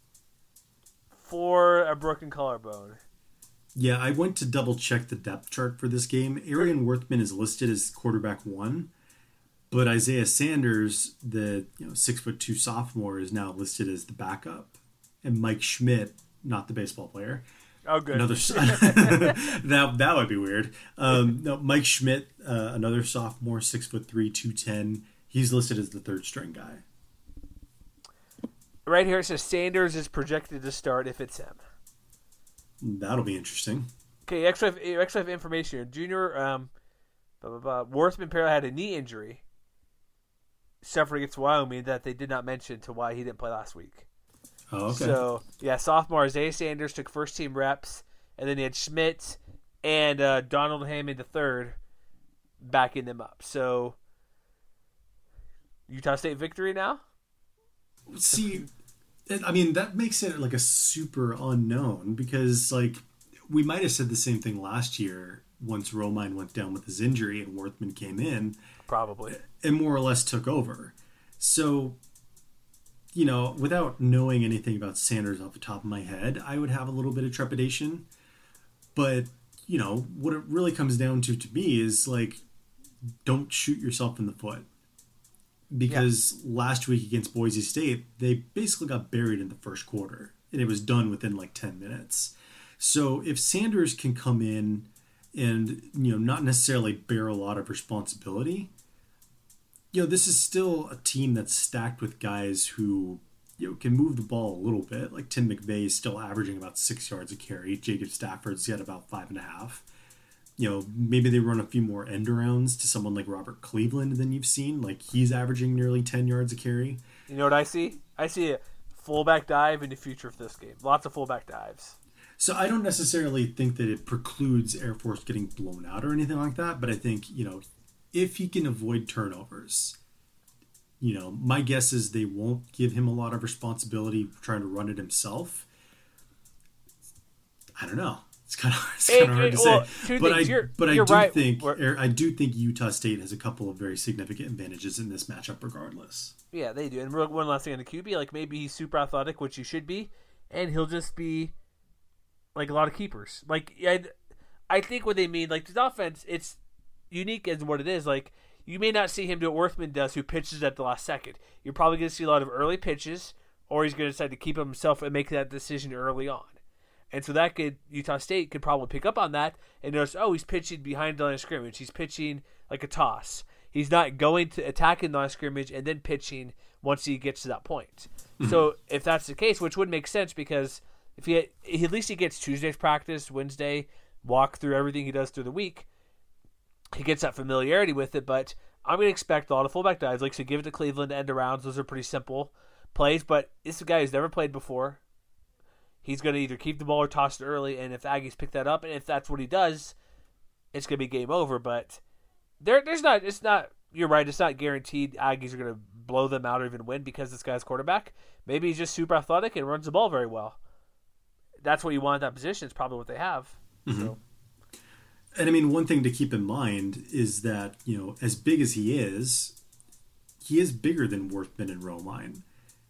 for a broken collarbone. Yeah, I went to double check the depth chart for this game. Arian Worthman is listed as quarterback one, but Isaiah Sanders, the you know six foot two sophomore, is now listed as the backup, and Mike Schmidt, not the baseball player. Oh, good. Another that that would be weird. Um, no, Mike Schmidt, uh, another sophomore, six foot three, two ten. He's listed as the third string guy. Right here it says Sanders is projected to start if it's him. That'll be interesting. Okay, extra extra information here. Junior um, blah, blah, blah. Worthman apparently had a knee injury. suffered against Wyoming that they did not mention to why he didn't play last week. Oh, okay. So, yeah, sophomore Isaiah Sanders took first-team reps, and then he had Schmidt and uh, Donald Hammond the third backing them up. So, Utah State victory now? See, I mean, that makes it like a super unknown because, like, we might have said the same thing last year once Romine went down with his injury and Worthman came in. Probably. And more or less took over. So, you know, without knowing anything about Sanders off the top of my head, I would have a little bit of trepidation. But, you know, what it really comes down to to me is, like, don't shoot yourself in the foot. Because yeah. last week against Boise State, they basically got buried in the first quarter. And it was done within, like, ten minutes. So if Sanders can come in and, you know, not necessarily bear a lot of responsibility, you know, this is still a team that's stacked with guys who, you know, can move the ball a little bit. Like Tim McVeigh is still averaging about six yards a carry. Jacob Stafford's got about five and a half. You know, maybe they run a few more end arounds to someone like Robert Cleveland than you've seen. Like he's averaging nearly ten yards a carry. You know what I see? I see a fullback dive in the future of this game. Lots of fullback dives. So I don't necessarily think that it precludes Air Force getting blown out or anything like that. But I think, you know, if he can avoid turnovers, you know, my guess is they won't give him a lot of responsibility trying to run it himself. I don't know. It's kind of, it's kind of hard to well, say. But I, you're, but I do right. think I do think Utah State has a couple of very significant advantages in this matchup regardless. Yeah, they do. And one last thing on the Q B, like maybe he's super athletic, which he should be, and he'll just be like a lot of keepers. Like I, I think what they mean, like this offense, it's unique as what it is. Like you may not see him do what Worthman does, who pitches at the last second. You're probably going to see a lot of early pitches, or he's going to decide to keep himself and make that decision early on. And so that could Utah State could probably pick up on that and notice, oh, he's pitching behind the line of scrimmage. He's pitching like a toss. He's not going to attacking the line of scrimmage and then pitching once he gets to that point. Mm-hmm. So if that's the case, which would make sense because if he, had, he at least he gets Tuesday's practice, Wednesday, walk through everything he does through the week. He gets that familiarity with it, but I'm going to expect a lot of fullback dives. Like, so give it to Cleveland end arounds. Those are pretty simple plays, but this is a guy who's never played before. He's going to either keep the ball or toss it early, and if Aggies pick that up, and if that's what he does, it's going to be game over. But there, there's not, it's not, you're right, it's not guaranteed Aggies are going to blow them out or even win because this guy's quarterback. Maybe he's just super athletic and runs the ball very well. That's what you want in that position. It's probably what they have. Mm-hmm. So. And I mean, one thing to keep in mind is that, you know, as big as he is, he is bigger than Worthman and Romine.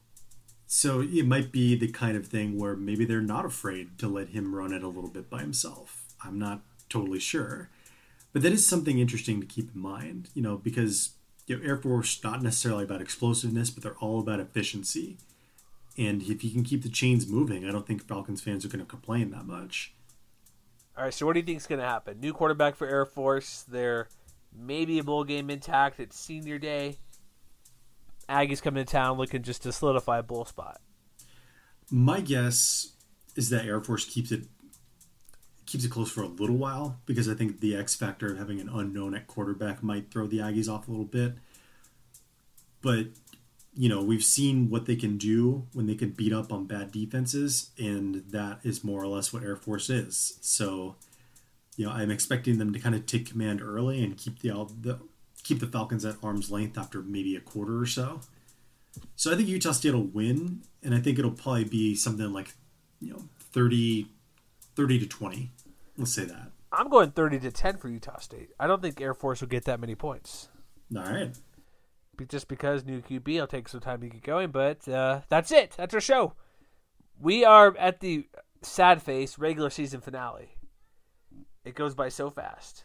So it might be the kind of thing where maybe they're not afraid to let him run it a little bit by himself. I'm not totally sure. But that is something interesting to keep in mind, you know, because you know, Air Force not necessarily about explosiveness, but they're all about efficiency. And if you can keep the chains moving, I don't think Falcons fans are going to complain that much. All right, so what do you think is going to happen? New quarterback for Air Force. They're maybe a bowl game intact. It's senior day. Aggies coming to town looking just to solidify a bowl spot. My guess is that Air Force keeps it keeps it close for a little while because I think the X factor of having an unknown at quarterback might throw the Aggies off a little bit. But, you know, we've seen what they can do when they can beat up on bad defenses, and that is more or less what Air Force is. So, you know, I'm expecting them to kind of take command early and keep the, the keep the Falcons at arm's length after maybe a quarter or so. So I think Utah State will win, and I think it'll probably be something like, you know, thirty, thirty to twenty. Let's say that. I'm going thirty to ten for Utah State. I don't think Air Force will get that many points. All right. Just because new Q B, it'll take some time to get going, but uh, that's it. That's our show. We are at the sad face regular season finale. It goes by so fast.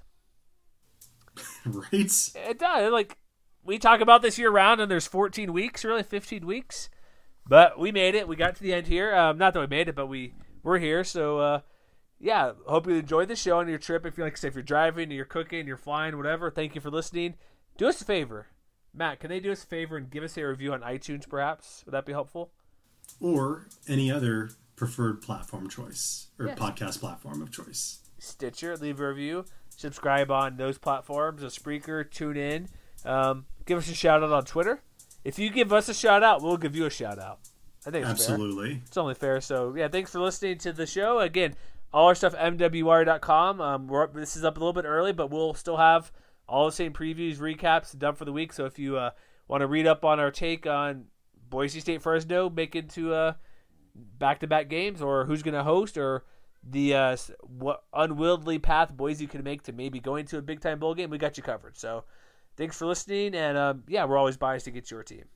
Right? It does. Like, we talk about this year round, and there's fourteen weeks, really fifteen weeks. But we made it. We got to the end here. Um, not that we made it, but we, we're here. So, uh, yeah, hope you enjoyed the show on your trip. If you like, say, if you're driving, or you're cooking, you're flying, whatever, thank you for listening. Do us a favor. Matt, can they do us a favor and give us a review on iTunes, perhaps? Would that be helpful? Or any other preferred platform choice or yes. podcast platform of choice. Stitcher, leave a review. Subscribe on those platforms, a Spreaker, tune in. Um, give us a shout out on Twitter. if you give us a shout out, we'll give you a shout out. I think it's Absolutely. fair. It's only fair. So, yeah, thanks for listening to the show. Again, all our stuff, M W wire dot com. Um, we're up, this is up a little bit early, but we'll still have all the same previews, recaps done for the week. So if you uh, want to read up on our take on Boise State Fresno making to uh, back-to-back games, or who's going to host, or the uh, what unwieldy path Boise could make to maybe going to a big-time bowl game, we got you covered. So thanks for listening, and um, yeah, we're always biased to get your team.